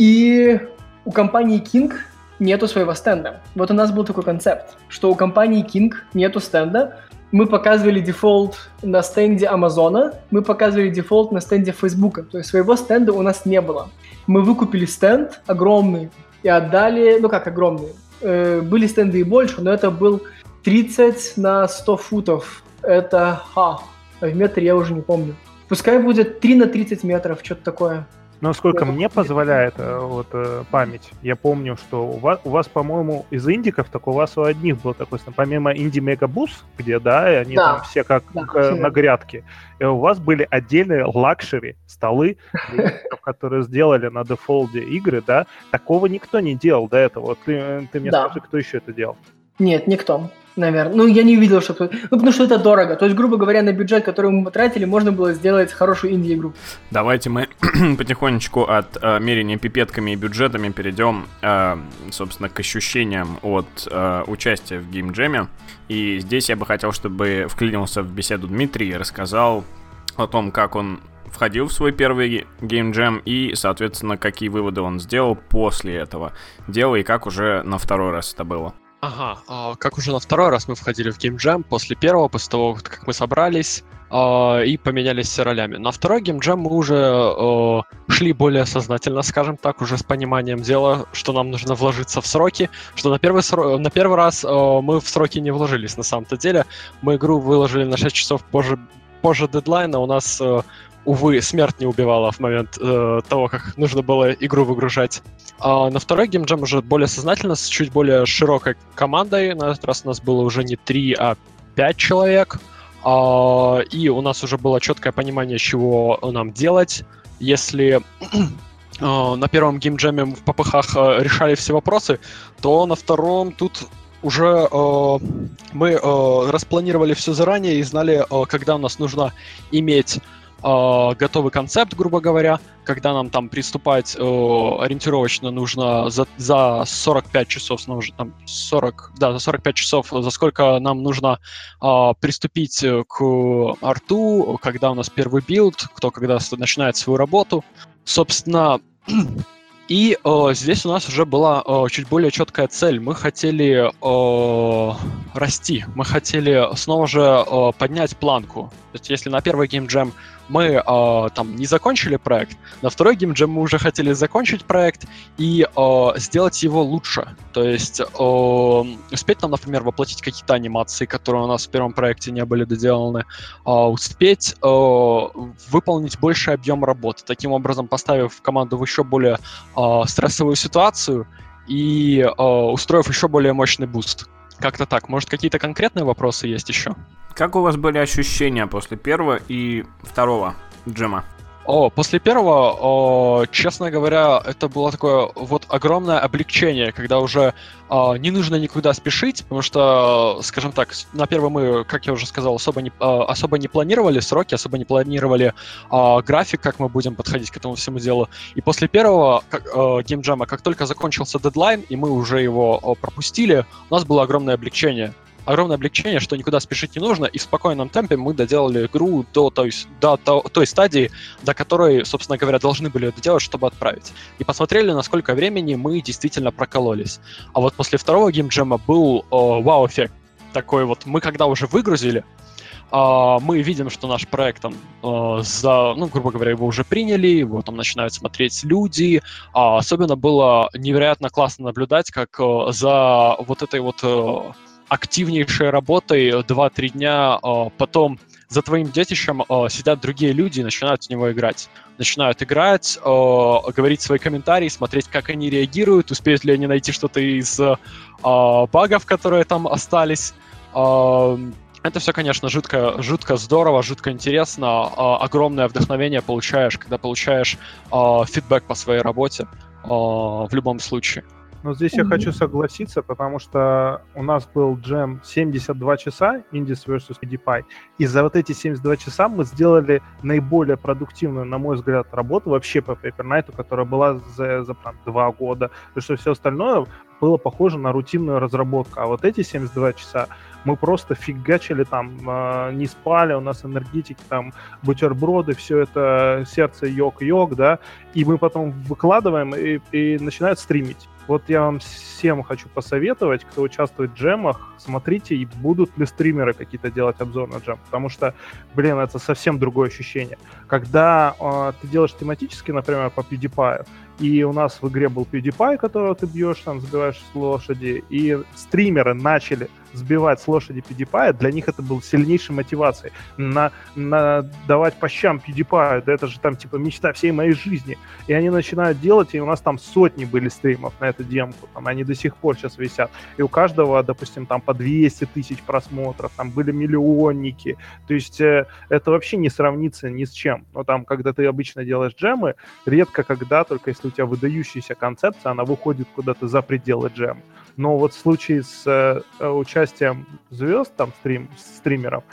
И у компании King нету своего стенда. Вот у нас был такой концепт, что у компании King нету стенда. Мы показывали дефолт на стенде Амазона, мы показывали дефолт на стенде Фейсбука. То есть своего стенда у нас не было. Мы выкупили стенд огромный и отдали, ну как огромный, э, были стенды и больше, но это был тридцать на сто футов. Это, ха, в метре я уже не помню. Пускай будет три на тридцать метров, что-то такое. Насколько мне позволяет вот, память, я помню, что у вас, у вас, по-моему, из индиков, так у вас у одних был такой, помимо Инди Мегабус, где, да, и они да. там все как да, к, на грядке, и у вас были отдельные лакшери столы, которые сделали на дефолде игры, да, такого никто не делал до этого. Вот ты, ты мне да. скажи, кто еще это делал? Нет, никто. Наверное. Ну, я не видел, что... Ну, потому что это дорого. То есть, грубо говоря, на бюджет, который мы потратили, можно было сделать хорошую инди-игру. Давайте мы потихонечку от э, мерения пипетками и бюджетами перейдем, э, собственно, к ощущениям от э, участия в геймджеме. И здесь я бы хотел, чтобы вклинился в беседу Дмитрий и рассказал о том, как он входил в свой первый геймджем и, соответственно, какие выводы он сделал после этого дела и как уже на второй раз это было. Ага, а, как уже на второй раз мы входили в геймджем после первого, после того, как мы собрались а, и поменялись все ролями. На второй геймджем мы уже а, шли более сознательно, скажем так, уже с пониманием дела, что нам нужно вложиться в сроки, что на первый, сро... на первый раз а, мы в сроки не вложились на самом-то деле. Мы игру выложили на шесть часов позже, позже дедлайна, у нас... А, увы, смерть не убивала в момент э, того, как нужно было игру выгружать. А на второй геймджем уже более сознательно, с чуть более широкой командой. На этот раз у нас было уже не три, а пять человек. А, и у нас уже было четкое понимание, чего нам делать. Если э, на первом геймджеме в ППХ решали все вопросы, то на втором тут уже э, мы э, распланировали все заранее и знали, э, когда у нас нужно иметь готовый концепт, грубо говоря, когда нам там приступать э, ориентировочно нужно за, за сорок пять часов, уже там сорок, да, за сорок пять часов, за сколько нам нужно э, приступить к арту, когда у нас первый билд, кто когда начинает свою работу. Собственно, и э, здесь у нас уже была э, чуть более четкая цель. Мы хотели э, расти, мы хотели снова же э, поднять планку. То есть если на первый геймджем мы э, там не закончили проект, на второй геймджем мы уже хотели закончить проект и э, сделать его лучше. То есть э, успеть там, например, воплотить какие-то анимации, которые у нас в первом проекте не были доделаны, э, успеть э, выполнить больший объем работы, таким образом поставив команду в еще более э, стрессовую ситуацию и э, устроив еще более мощный буст. Как-то так. Может, какие-то конкретные вопросы есть еще? Как у вас были ощущения после первого и второго джема? О, после первого, о, честно говоря, это было такое вот огромное облегчение, когда уже о, не нужно никуда спешить, потому что, скажем так, на первый мы, как я уже сказал, особо не, о, особо не планировали сроки, особо не планировали о, график, как мы будем подходить к этому всему делу. И после первого геймджема, как только закончился дедлайн, и мы уже его о, пропустили, у нас было огромное облегчение. Огромное облегчение, что никуда спешить не нужно, и в спокойном темпе мы доделали игру до той, до той стадии, до которой, собственно говоря, должны были это делать, чтобы отправить. И посмотрели, на сколько времени мы действительно прокололись. А вот после второго геймджема был о, вау-эффект. Такой вот, мы когда уже выгрузили, Uh, мы видим, что наш проект там, uh, за, ну, грубо говоря, его уже приняли, его там начинают смотреть люди. Uh, особенно было невероятно классно наблюдать, как uh, за вот этой вот uh, активнейшей работой два-три дня uh, потом за твоим детищем uh, сидят другие люди и начинают в него играть. Начинают играть, uh, говорить свои комментарии, смотреть, как они реагируют, успеют ли они найти что-то из uh, багов, которые там остались. Uh, Это все, конечно, жутко, жутко здорово, жутко интересно. Огромное вдохновение получаешь, когда получаешь фидбэк по своей работе в любом случае. Но здесь я хочу согласиться, потому что у нас был джем семьдесят два часа, Indies versus PewDiePie, и за вот эти семьдесят два часа мы сделали наиболее продуктивную, на мой взгляд, работу вообще по Paper Knight, которая была за, за там, два года, потому что все остальное было похоже на рутинную разработку, а вот эти семьдесят два часа мы просто фигачили там, э, не спали, у нас энергетики, там, бутерброды, все это сердце йог-йог, да, и мы потом выкладываем и, и начинают стримить. Вот я вам всем хочу посоветовать, кто участвует в джемах, смотрите, и будут ли стримеры какие-то делать обзор на джем, потому что, блин, это совсем другое ощущение. Когда э, ты делаешь тематически, например, по PewDiePie, и у нас в игре был PewDiePie, которого ты бьешь, там, сбиваешь с лошади, и стримеры начали сбивать с лошади PewDiePie, для них это было сильнейшей мотивацией. На, на давать по щам PewDiePie, да это же там типа мечта всей моей жизни. И они начинают делать, и у нас там сотни были стримов на эту демку, там они до сих пор сейчас висят. И у каждого, допустим, там по двести тысяч просмотров, там были миллионники. То есть э, это вообще не сравнится ни с чем. Но там, когда ты обычно делаешь джемы, редко когда, только если у тебя выдающаяся концепция, она выходит куда-то за пределы джема. Но вот в случае с э, участием звезд, там, стрим, стримеров,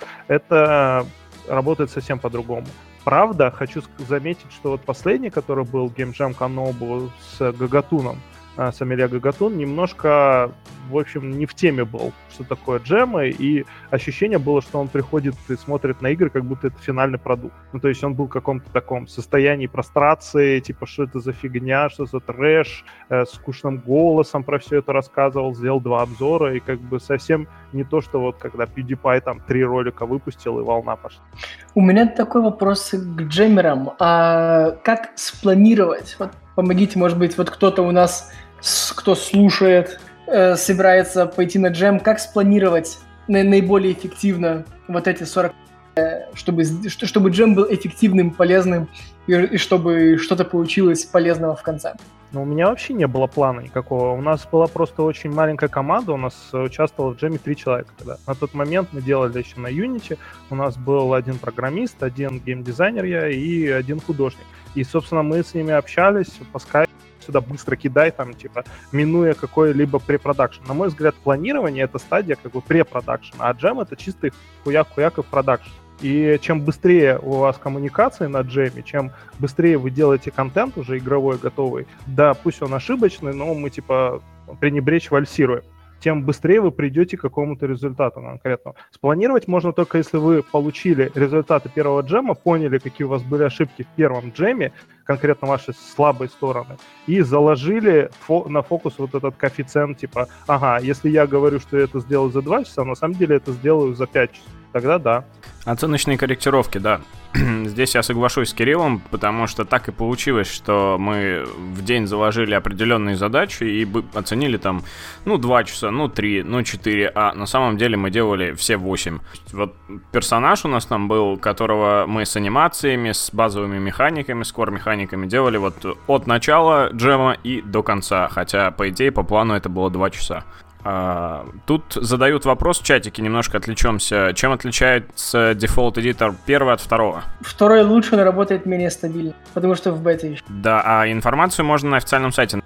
это работает совсем по-другому. Правда, хочу заметить, что вот последний, который был Game Jam Канобу с Гагатуном, с Амелия Гагатун, немножко, в общем, не в теме был, что такое джемы, и ощущение было, что он приходит и смотрит на игры, как будто это финальный продукт. Ну, то есть он был в каком-то таком состоянии прострации, типа, что это за фигня, что за трэш, э, скучным голосом про все это рассказывал, сделал два обзора, и как бы совсем не то, что вот когда PewDiePie там три ролика выпустил, и волна пошла. У меня такой вопрос к джемерам. А как спланировать? Вот помогите, может быть, вот кто-то у нас, кто слушает, э, собирается пойти на джем, как спланировать на- наиболее эффективно вот эти сорок, э, чтобы, чтобы джем был эффективным, полезным, и, и чтобы что-то получилось полезного в конце? Ну, у меня вообще не было плана никакого. У нас была просто очень маленькая команда, у нас участвовало в джеме три человека тогда. На тот момент мы делали еще на Unity, у нас был один программист, один геймдизайнер я и один художник. И, собственно, мы с ними общались по скайпу, сюда быстро кидай, там, типа, минуя какой-либо препродакшн. На мой взгляд, планирование — это стадия как бы препродакшн, а джем — это чистый хуяк-хуяк и продакшн. И чем быстрее у вас коммуникации на джеме, чем быстрее вы делаете контент уже игровой, готовый, да, пусть он ошибочный, но мы, типа, пренебречь вальсируем, тем быстрее вы придете к какому-то результату конкретному. Спланировать можно только, если вы получили результаты первого джема, поняли, какие у вас были ошибки в первом джеме, конкретно ваши слабые стороны, и заложили фо- на фокус вот этот коэффициент, типа, ага, если я говорю, что я это сделаю за два часа, на самом деле это сделаю за пять часов. Тогда да. Оценочные корректировки, да. Здесь я соглашусь с Кириллом, потому что так и получилось, что мы в день заложили определенные задачи и оценили там, ну, два часа, ну, три, ну, четыре, а на самом деле мы делали все восемь. Вот персонаж у нас там был, которого мы с анимациями, с базовыми механиками, с кор-механиками делали вот от начала джема и до конца, хотя, по идее, по плану это было два часа. Тут задают вопрос в чатике, немножко отвлечемся. Чем отличается Default Editor первый от второго? Второй лучше, но работает менее стабильно, потому что в бете еще. Да, а информацию можно на официальном сайте.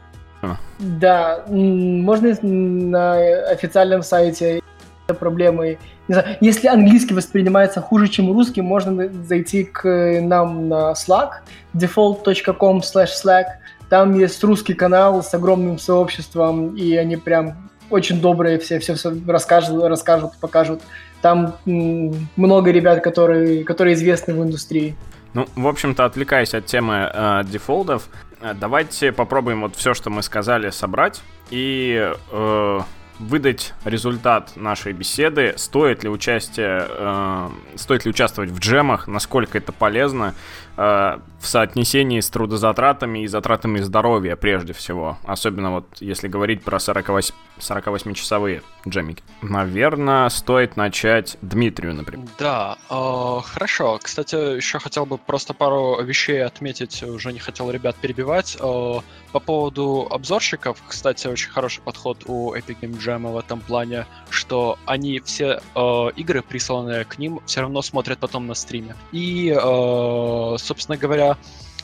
Да, можно на официальном сайте проблемы. Не знаю, если английский воспринимается хуже, чем русский, можно зайти к нам на Slack, default точка ком слэш slack. Там есть русский канал с огромным сообществом, и они прям очень добрые, все все, все расскажут, расскажут, покажут. Там м- много ребят, которые, которые известны в индустрии. Ну, в общем-то, отвлекаясь от темы э, дефолтов, э, давайте попробуем вот все, что мы сказали, собрать и э, выдать результат нашей беседы. Стоит ли участие, э, стоит ли участвовать в джемах, насколько это полезно э, в соотнесении с трудозатратами и затратами здоровья прежде всего. Особенно вот если говорить про сорок восьмичасовые джемики. Наверное, стоит начать Дмитрию, например. Да, э, хорошо. Кстати, еще хотел бы просто пару вещей отметить, уже не хотел ребят перебивать. Э, по поводу обзорщиков, кстати, очень хороший подход у Epic Game Jam в этом плане, что они все э, игры, присланные к ним, все равно смотрят потом на стриме. И, э, собственно говоря,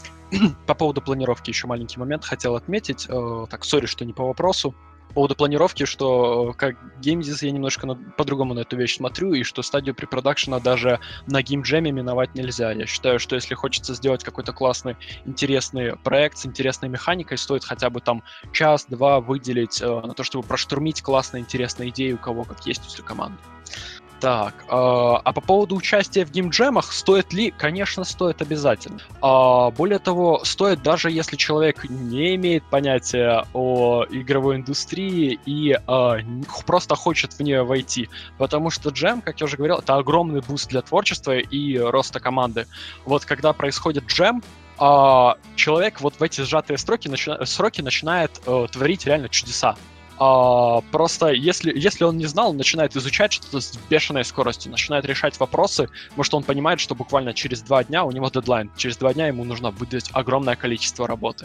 по поводу планировки еще маленький момент хотел отметить. Э, так, сори, что не по вопросу. По поводу планировки, что как геймдиз я немножко на, по-другому на эту вещь смотрю, и что стадию препродакшена даже на геймджеме миновать нельзя. Я считаю, что если хочется сделать какой-то классный, интересный проект с интересной механикой, стоит хотя бы там час-два выделить э, на то, чтобы проштурмить классные, интересные идеи у кого как есть у команды. Так, э, а по поводу участия в геймджемах, стоит ли? Конечно, стоит обязательно. А, более того, стоит даже если человек не имеет понятия о игровой индустрии и э, просто хочет в нее войти. Потому что джем, как я уже говорил, это огромный буст для творчества и роста команды. Вот когда происходит джем, э, человек вот в эти сжатые сроки, начи- сроки начинает э, творить реально чудеса. А, просто если, если он не знал, он начинает изучать что-то с бешеной скоростью, начинает решать вопросы, потому что он понимает, что буквально через два дня у него дедлайн. Через два дня ему нужно выдать огромное количество работы.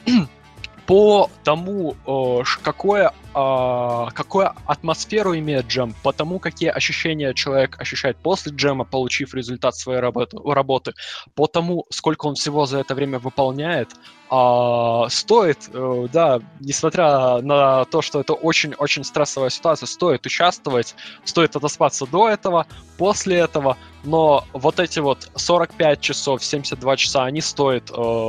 По тому, какое, какую атмосферу имеет джем, по тому, какие ощущения человек ощущает после джема, получив результат своей работы, работы, по тому, сколько он всего за это время выполняет, стоит, да, несмотря на то, что это очень-очень стрессовая ситуация, стоит участвовать, стоит отоспаться до этого, после этого, но вот эти вот сорок пять часов, семьдесят два часа, они стоят,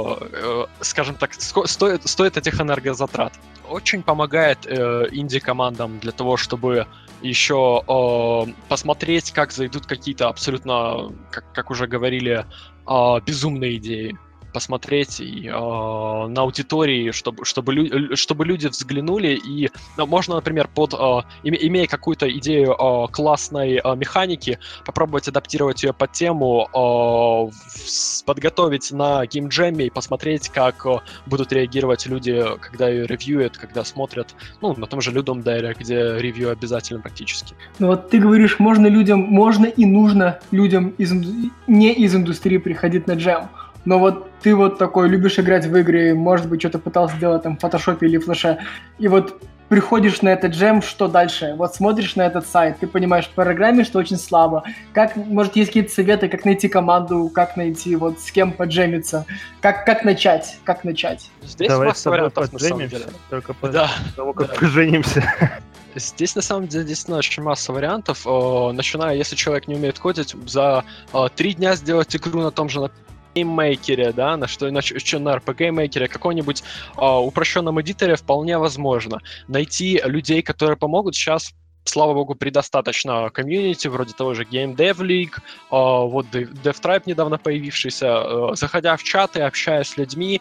скажем так, стоят, стоят этих энергозатрат. Очень помогает э, инди-командам для того, чтобы еще э, посмотреть, как зайдут какие-то абсолютно, как, как уже говорили, э, безумные идеи. Посмотреть и, э, на аудитории, чтобы, чтобы, лю- чтобы люди взглянули и ну, можно, например, под, э, имея какую-то идею э, классной э, механики, попробовать адаптировать ее под тему, э, подготовить на геймджеме и посмотреть, как э, будут реагировать люди, когда ее ревьюют, когда смотрят, ну, на том же Ludum Dare, где ревью обязательно практически. Ну вот ты говоришь, можно людям, можно и нужно людям из, не из индустрии приходить на джем. Но вот ты вот такой любишь играть в игры, может быть, что-то пытался сделать там в фотошопе или флеше, и вот приходишь на этот джем, что дальше? Вот смотришь на этот сайт, ты понимаешь в программе, что очень слабо. Как, может, есть какие-то советы, как найти команду, как найти, вот с кем поджемиться, как, как начать, как начать? Здесь Давай масса вариантов, на самом подженимся, деле. только после Да. того, как Да. поженимся. Здесь, на самом деле, действительно очень масса вариантов. Э, начиная, если человек не умеет кодить, за э, три дня сделать игру на том же на гейммейкере, да, на что, на, что на ар пи джи-мейкере, каком-нибудь э, упрощенном эдиторе вполне возможно. Найти людей, которые помогут. Сейчас, слава богу, предостаточно комьюнити, вроде того же Game Dev League, э, вот DevTribe недавно появившийся, э, заходя в чаты, общаясь с людьми,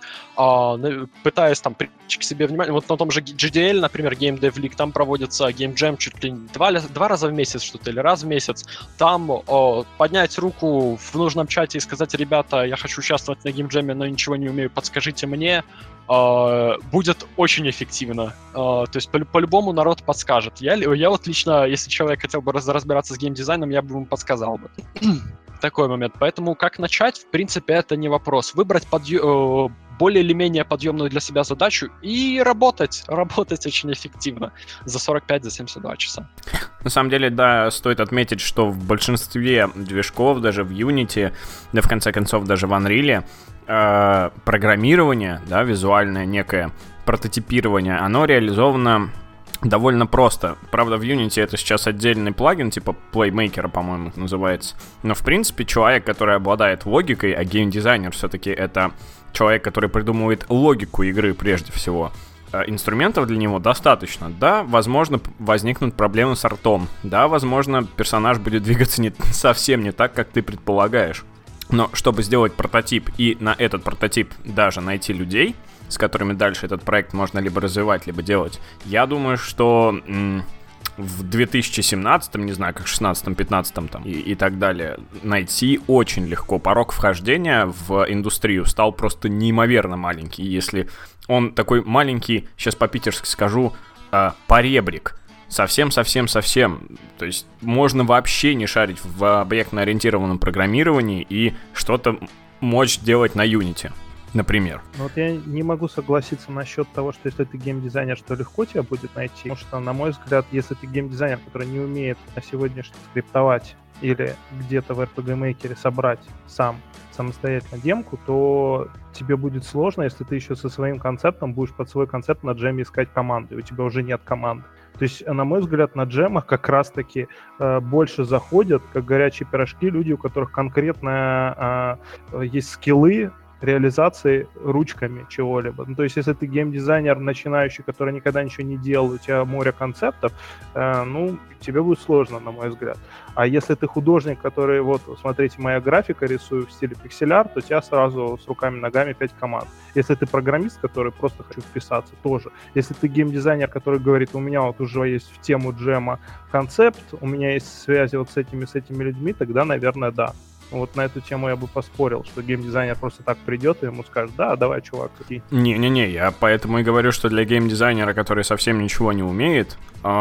э, пытаясь там привлечь к себе внимание. Вот на том же джи ди эл, например, Game Dev League, там проводится Game Jam чуть ли не два, два раза в месяц, что-то, или раз в месяц. Там э, поднять руку в нужном чате и сказать: ребята, я хочу участвовать на Game Jam, но ничего не умею, подскажите мне, Uh, будет очень эффективно. Uh, то есть по- по-любому народ подскажет. Я, я вот лично, если человек хотел бы раз- разбираться с геймдизайном, я бы ему подсказал бы. Такой момент. Поэтому как начать, в принципе, это не вопрос. Выбрать подъ- uh, более или менее подъемную для себя задачу и работать, работать очень эффективно за сорок пять семьдесят два часа. На самом деле, да, стоит отметить, что в большинстве движков, даже в Unity, да в конце концов даже в Unreal, э, программирование, да, визуальное некое прототипирование, оно реализовано довольно просто. Правда, в Unity это сейчас отдельный плагин, типа Playmaker, по-моему, называется. Но, в принципе, человек, который обладает логикой, а геймдизайнер все-таки это человек, который придумывает логику игры прежде всего, инструментов для него достаточно. Да, возможно, возникнут проблемы с артом. Да, возможно, персонаж будет двигаться не, совсем не так, как ты предполагаешь. Но чтобы сделать прототип и на этот прототип даже найти людей, с которыми дальше этот проект можно либо развивать, либо делать, я думаю, что м- в две тысячи семнадцатом, не знаю, как шестнадцатом, пятнадцатом там и, и так далее, найти очень легко. Порог вхождения в индустрию стал просто неимоверно маленький. Если он такой маленький, сейчас по-питерски скажу, э, поребрик, совсем-совсем-совсем. То есть можно вообще не шарить в объектно-ориентированном программировании и что-то мочь делать на Unity, например. Ну вот я не могу согласиться насчет того, что если ты геймдизайнер, что легко тебя будет найти. Потому что, на мой взгляд, если ты геймдизайнер, который не умеет на сегодняшний скриптовать или где-то в эр пи джи-мейкере собрать сам самостоятельно демку, то тебе будет сложно, если ты еще со своим концептом будешь под свой концепт на джеме искать команды, и у тебя уже нет команды. То есть, на мой взгляд, на джемах как раз-таки э, больше заходят, как горячие пирожки, люди, у которых конкретно э, есть скиллы реализации ручками чего-либо. Ну, то есть, если ты геймдизайнер начинающий, который никогда ничего не делал, у тебя море концептов, э, ну, тебе будет сложно, на мой взгляд. А если ты художник, который, вот, смотрите, моя графика, рисую в стиле пиксель-арт, то у тебя сразу с руками-ногами пять команд. Если ты программист, который просто хочу вписаться, тоже. Если ты геймдизайнер, который говорит, у меня вот уже есть в тему джема концепт, у меня есть связи вот с этими, с этими людьми, тогда, наверное, да. Вот на эту тему я бы поспорил, что геймдизайнер просто так придет и ему скажет, да, давай, чувак, иди. Не-не-не, я поэтому и говорю, что для геймдизайнера, который совсем ничего не умеет,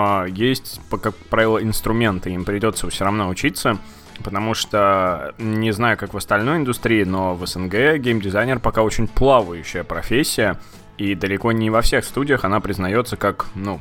есть, как правило, инструменты, им придется все равно учиться, потому что, не знаю, как в остальной индустрии, но в СНГ геймдизайнер пока очень плавающая профессия, и далеко не во всех студиях она признается как, ну...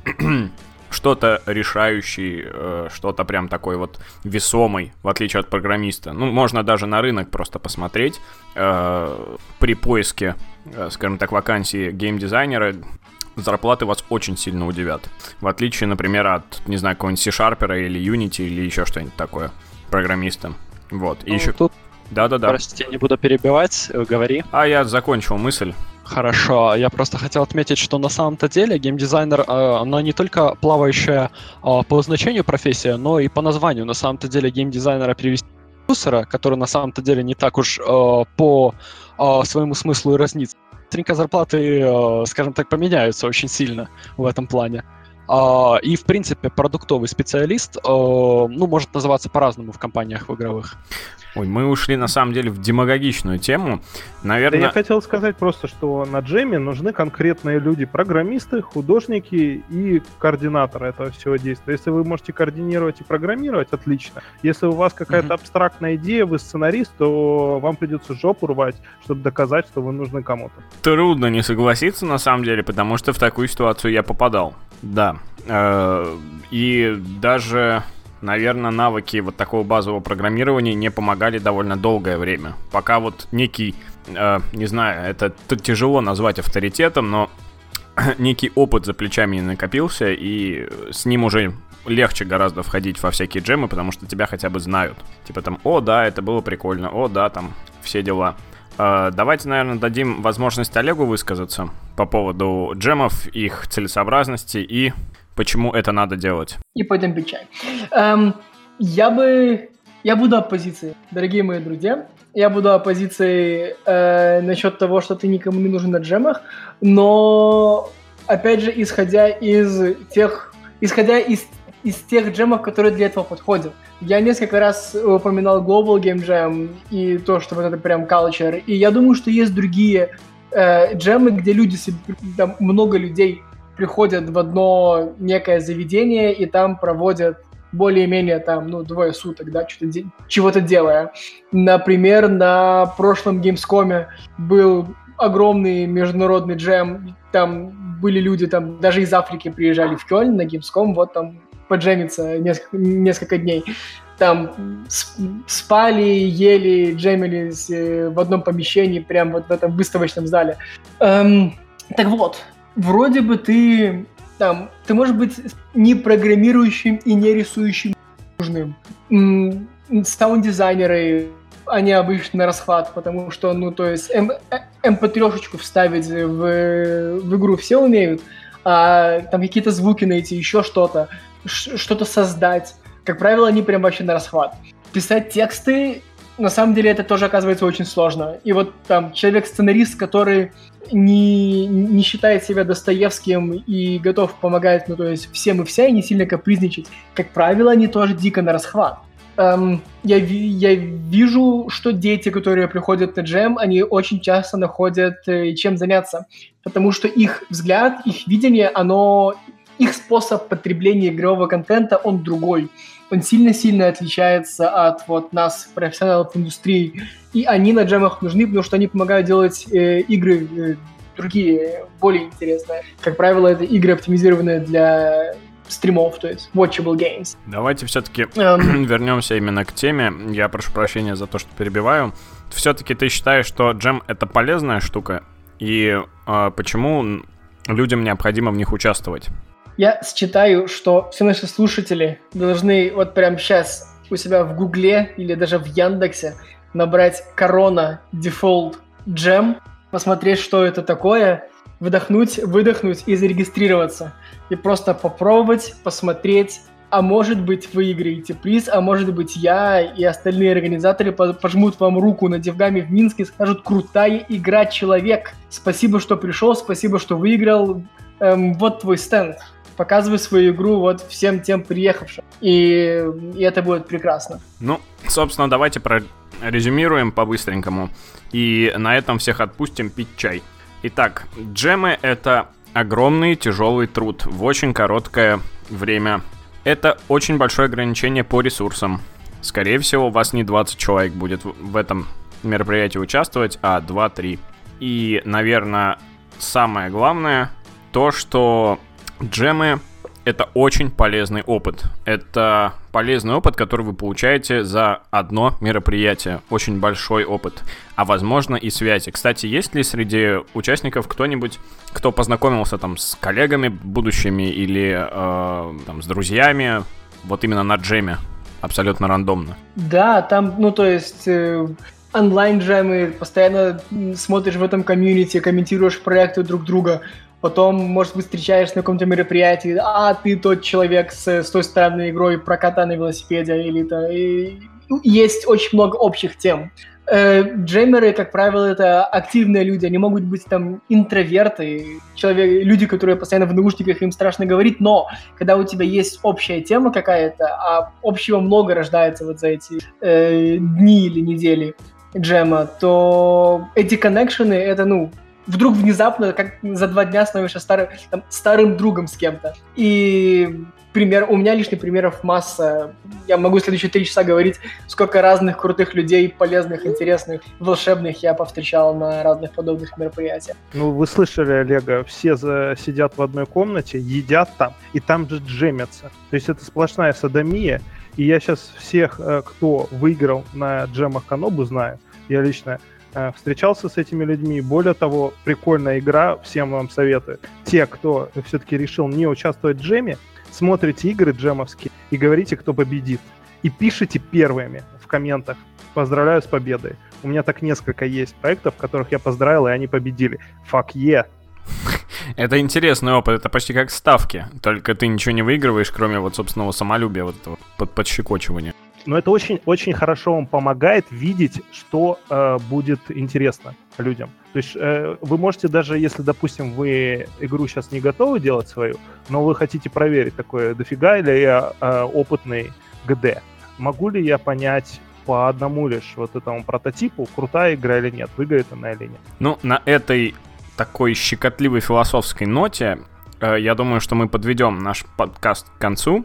что-то решающий, э, что-то прям такой вот весомый, в отличие от программиста. Ну, можно даже на рынок просто посмотреть. Э, при поиске, э, скажем так, вакансии геймдизайнера зарплаты вас очень сильно удивят. В отличие, например, от, не знаю, какого-нибудь C-Sharper или Unity или еще что-нибудь такое, программиста. Вот. И ну, еще... Тут... Да-да-да. Прости, не буду перебивать, говори. А я закончил мысль. Хорошо, я просто хотел отметить, что на самом-то деле геймдизайнер, э, она не только плавающая э, по значению профессия, но и по названию. На самом-то деле геймдизайнера перевести продюсера, который на самом-то деле не так уж э, по э, своему смыслу и разнится. Быстренько зарплаты, э, скажем так, поменяются очень сильно в этом плане. Uh, и, в принципе, продуктовый специалист, uh, ну, может называться по-разному в компаниях в игровых. Ой, мы ушли, на самом деле, в демагогичную тему. Наверное... Да я хотел сказать просто, что на джеме нужны конкретные люди, программисты, художники и координаторы этого всего действия. Если вы можете координировать и программировать, отлично. Если у вас какая-то mm-hmm. абстрактная идея, вы сценарист, то вам придется жопу рвать, чтобы доказать, что вы нужны кому-то. Трудно не согласиться, на самом деле, потому что в такую ситуацию я попадал. Да. И даже, наверное, навыки вот такого базового программирования не помогали довольно долгое время. Пока вот некий, не знаю, это тяжело назвать авторитетом, но некий опыт за плечами не накопился, и с ним уже легче гораздо входить во всякие джемы, потому что тебя хотя бы знают. Типа там, о, да, это было прикольно, о, да, там, все дела. Давайте, наверное, дадим возможность Олегу высказаться по поводу джемов, их целесообразности и почему это надо делать. И пойдем пить чай. Эм, я бы... Я буду оппозицией, дорогие мои друзья. Я буду оппозицией э, насчет того, что ты никому не нужен на джемах, но, опять же, исходя из тех... Исходя из из тех джемов, которые для этого подходят. Я несколько раз упоминал Global Game Jam и то, что вот это прям culture. И я думаю, что есть другие э, джемы, где люди, там много людей приходят в одно некое заведение и там проводят более-менее там, ну, двое суток, да, что-то де- чего-то делая. Например, на прошлом Gamescom был огромный международный джем, там были люди, там даже из Африки приезжали в Кёльн на Gamescom, вот там поджемиться несколько, несколько дней. Там спали, ели, джемили в одном помещении, прямо вот в этом выставочном зале. Эм, так вот, вроде бы ты там, ты можешь быть не программирующим и не рисующим нужным. Саунд-дизайнеры, они обычно на расхват, потому что, ну, то есть эм пи три-шечку вставить в, в игру все умеют, а там какие-то звуки найти, еще что-то, что-то создать. Как правило, они прям вообще на расхват. Писать тексты, на самом деле, это тоже оказывается очень сложно. И вот там человек-сценарист, который не, не считает себя Достоевским и готов помогать, ну, то есть всем и вся, и не сильно капризничать, как правило, они тоже дико на расхват. Эм, я, я вижу, что дети, которые приходят на джем, они очень часто находят э, чем заняться, потому что их взгляд, их видение, оно, их способ потребления игрового контента, он другой. Он сильно-сильно отличается от вот нас, профессионалов индустрии. И они на джемах нужны, потому что они помогают делать э, игры э, другие, более интересные. Как правило, это игры, оптимизированные для стримов, то есть watchable games. Давайте все-таки um, вернемся именно к теме. Я прошу прощения за то, что перебиваю. Все-таки ты считаешь, что джем — это полезная штука? И э, почему людям необходимо в них участвовать? Я считаю, что все наши слушатели должны вот прямо сейчас у себя в Гугле или даже в Яндексе набрать Corona Default Jam, посмотреть, что это такое, вдохнуть, выдохнуть и зарегистрироваться. И просто попробовать, посмотреть, а может быть вы выиграете приз, а может быть я и остальные организаторы пожмут вам руку на Девгаме в Минске и скажут: крутая игра, человек, спасибо, что пришел, спасибо, что выиграл, эм, вот твой стенд. Показывай свою игру вот всем тем приехавшим. И, и это будет прекрасно. Ну, собственно, давайте прорезюмируем по-быстренькому. И на этом всех отпустим пить чай. Итак, джемы — это огромный тяжелый труд в очень короткое время. Это очень большое ограничение по ресурсам. Скорее всего, у вас не двадцать человек будет в этом мероприятии участвовать, а два-три. И, наверное, самое главное то, что джемы — это очень полезный опыт. Это полезный опыт, который вы получаете за одно мероприятие. Очень большой опыт. А возможно и связи. Кстати, есть ли среди участников кто-нибудь, кто познакомился там с коллегами будущими или э, там, с друзьями вот именно на джеме? Абсолютно рандомно. Да, там, ну то есть... Э... онлайн-джемы, постоянно смотришь в этом комьюнити, комментируешь проекты друг друга, потом, может быть, встречаешься на каком-то мероприятии, а ты тот человек с, с той странной игрой про кота на велосипеде, или то и, есть очень много общих тем. Э, джемеры, как правило, это активные люди, они могут быть там интроверты, человек, люди, которые постоянно в наушниках, им страшно говорить, но когда у тебя есть общая тема какая-то, а общего много рождается вот за эти э, дни или недели джема, то эти коннекшены, это, ну, вдруг внезапно, как за два дня становишься старым, там, старым другом с кем-то. И пример, у меня лишних примеров масса. Я могу следующие три часа говорить, сколько разных крутых людей, полезных, интересных, волшебных я повстречал на разных подобных мероприятиях. Ну, вы слышали, Олега, все за... сидят в одной комнате, едят там, и там же джемятся. То есть это сплошная содомия. И я сейчас всех, кто выиграл на джемах Канобу, знаю. Я лично встречался с этими людьми. Более того, прикольная игра, всем вам советую. Те, кто все-таки решил не участвовать в джеме, смотрите игры джемовские и говорите, кто победит. И пишите первыми в комментах. Поздравляю с победой. У меня так несколько есть проектов, которых я поздравил, и они победили. Fuck yeah! Это интересный опыт, это почти как ставки. Только ты ничего не выигрываешь, кроме вот собственного самолюбия, вот этого под, подщекочивания. Но это очень, очень хорошо вам помогает видеть, что э, будет интересно людям. То есть э, вы можете даже, если, допустим, вы игру сейчас не готовы делать свою, но вы хотите проверить такое, дофига ли я э, опытный ГД, могу ли я понять по одному лишь вот этому прототипу, крутая игра или нет, выиграет она или нет. Ну, на этой такой щекотливой философской ноте э, я думаю, что мы подведем наш подкаст к концу.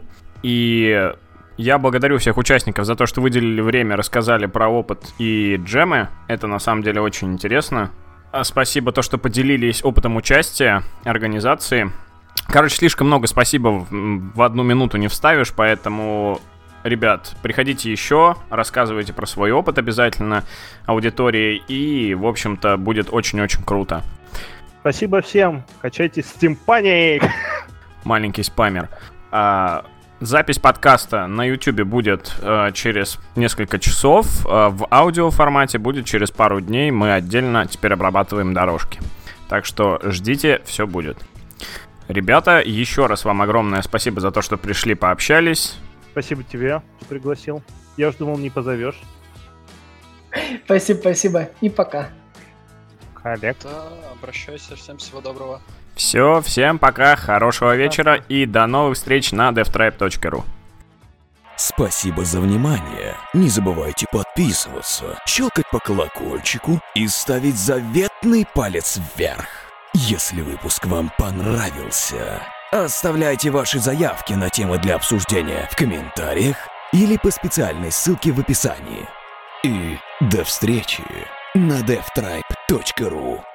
И я благодарю всех участников за то, что выделили время, рассказали про опыт и джемы. Это на самом деле очень интересно. Спасибо, то, что поделились опытом участия организации. Короче, слишком много спасибо в одну минуту не вставишь, поэтому, ребят, приходите еще, рассказывайте про свой опыт обязательно аудитории, и, в общем-то, будет очень-очень круто. Спасибо всем, качайте стимпаник! Маленький спамер. А, запись подкаста на YouTube будет а, через несколько часов, а, в аудиоформате будет через пару дней, мы отдельно теперь обрабатываем дорожки. Так что ждите, все будет. Ребята, еще раз вам огромное спасибо за то, что пришли, пообщались. Спасибо тебе, что пригласил. Я уж думал, не позовешь. Спасибо, спасибо. И пока. Олег. Да, обращайся, всем всего доброго. Все, всем пока, хорошего вечера и до новых встреч на devtribe точка ру. Спасибо за внимание. Не забывайте подписываться, щелкать по колокольчику и ставить заветный палец вверх. Если выпуск вам понравился, оставляйте ваши заявки на темы для обсуждения в комментариях или по специальной ссылке в описании. И до встречи на devtribe точка ру.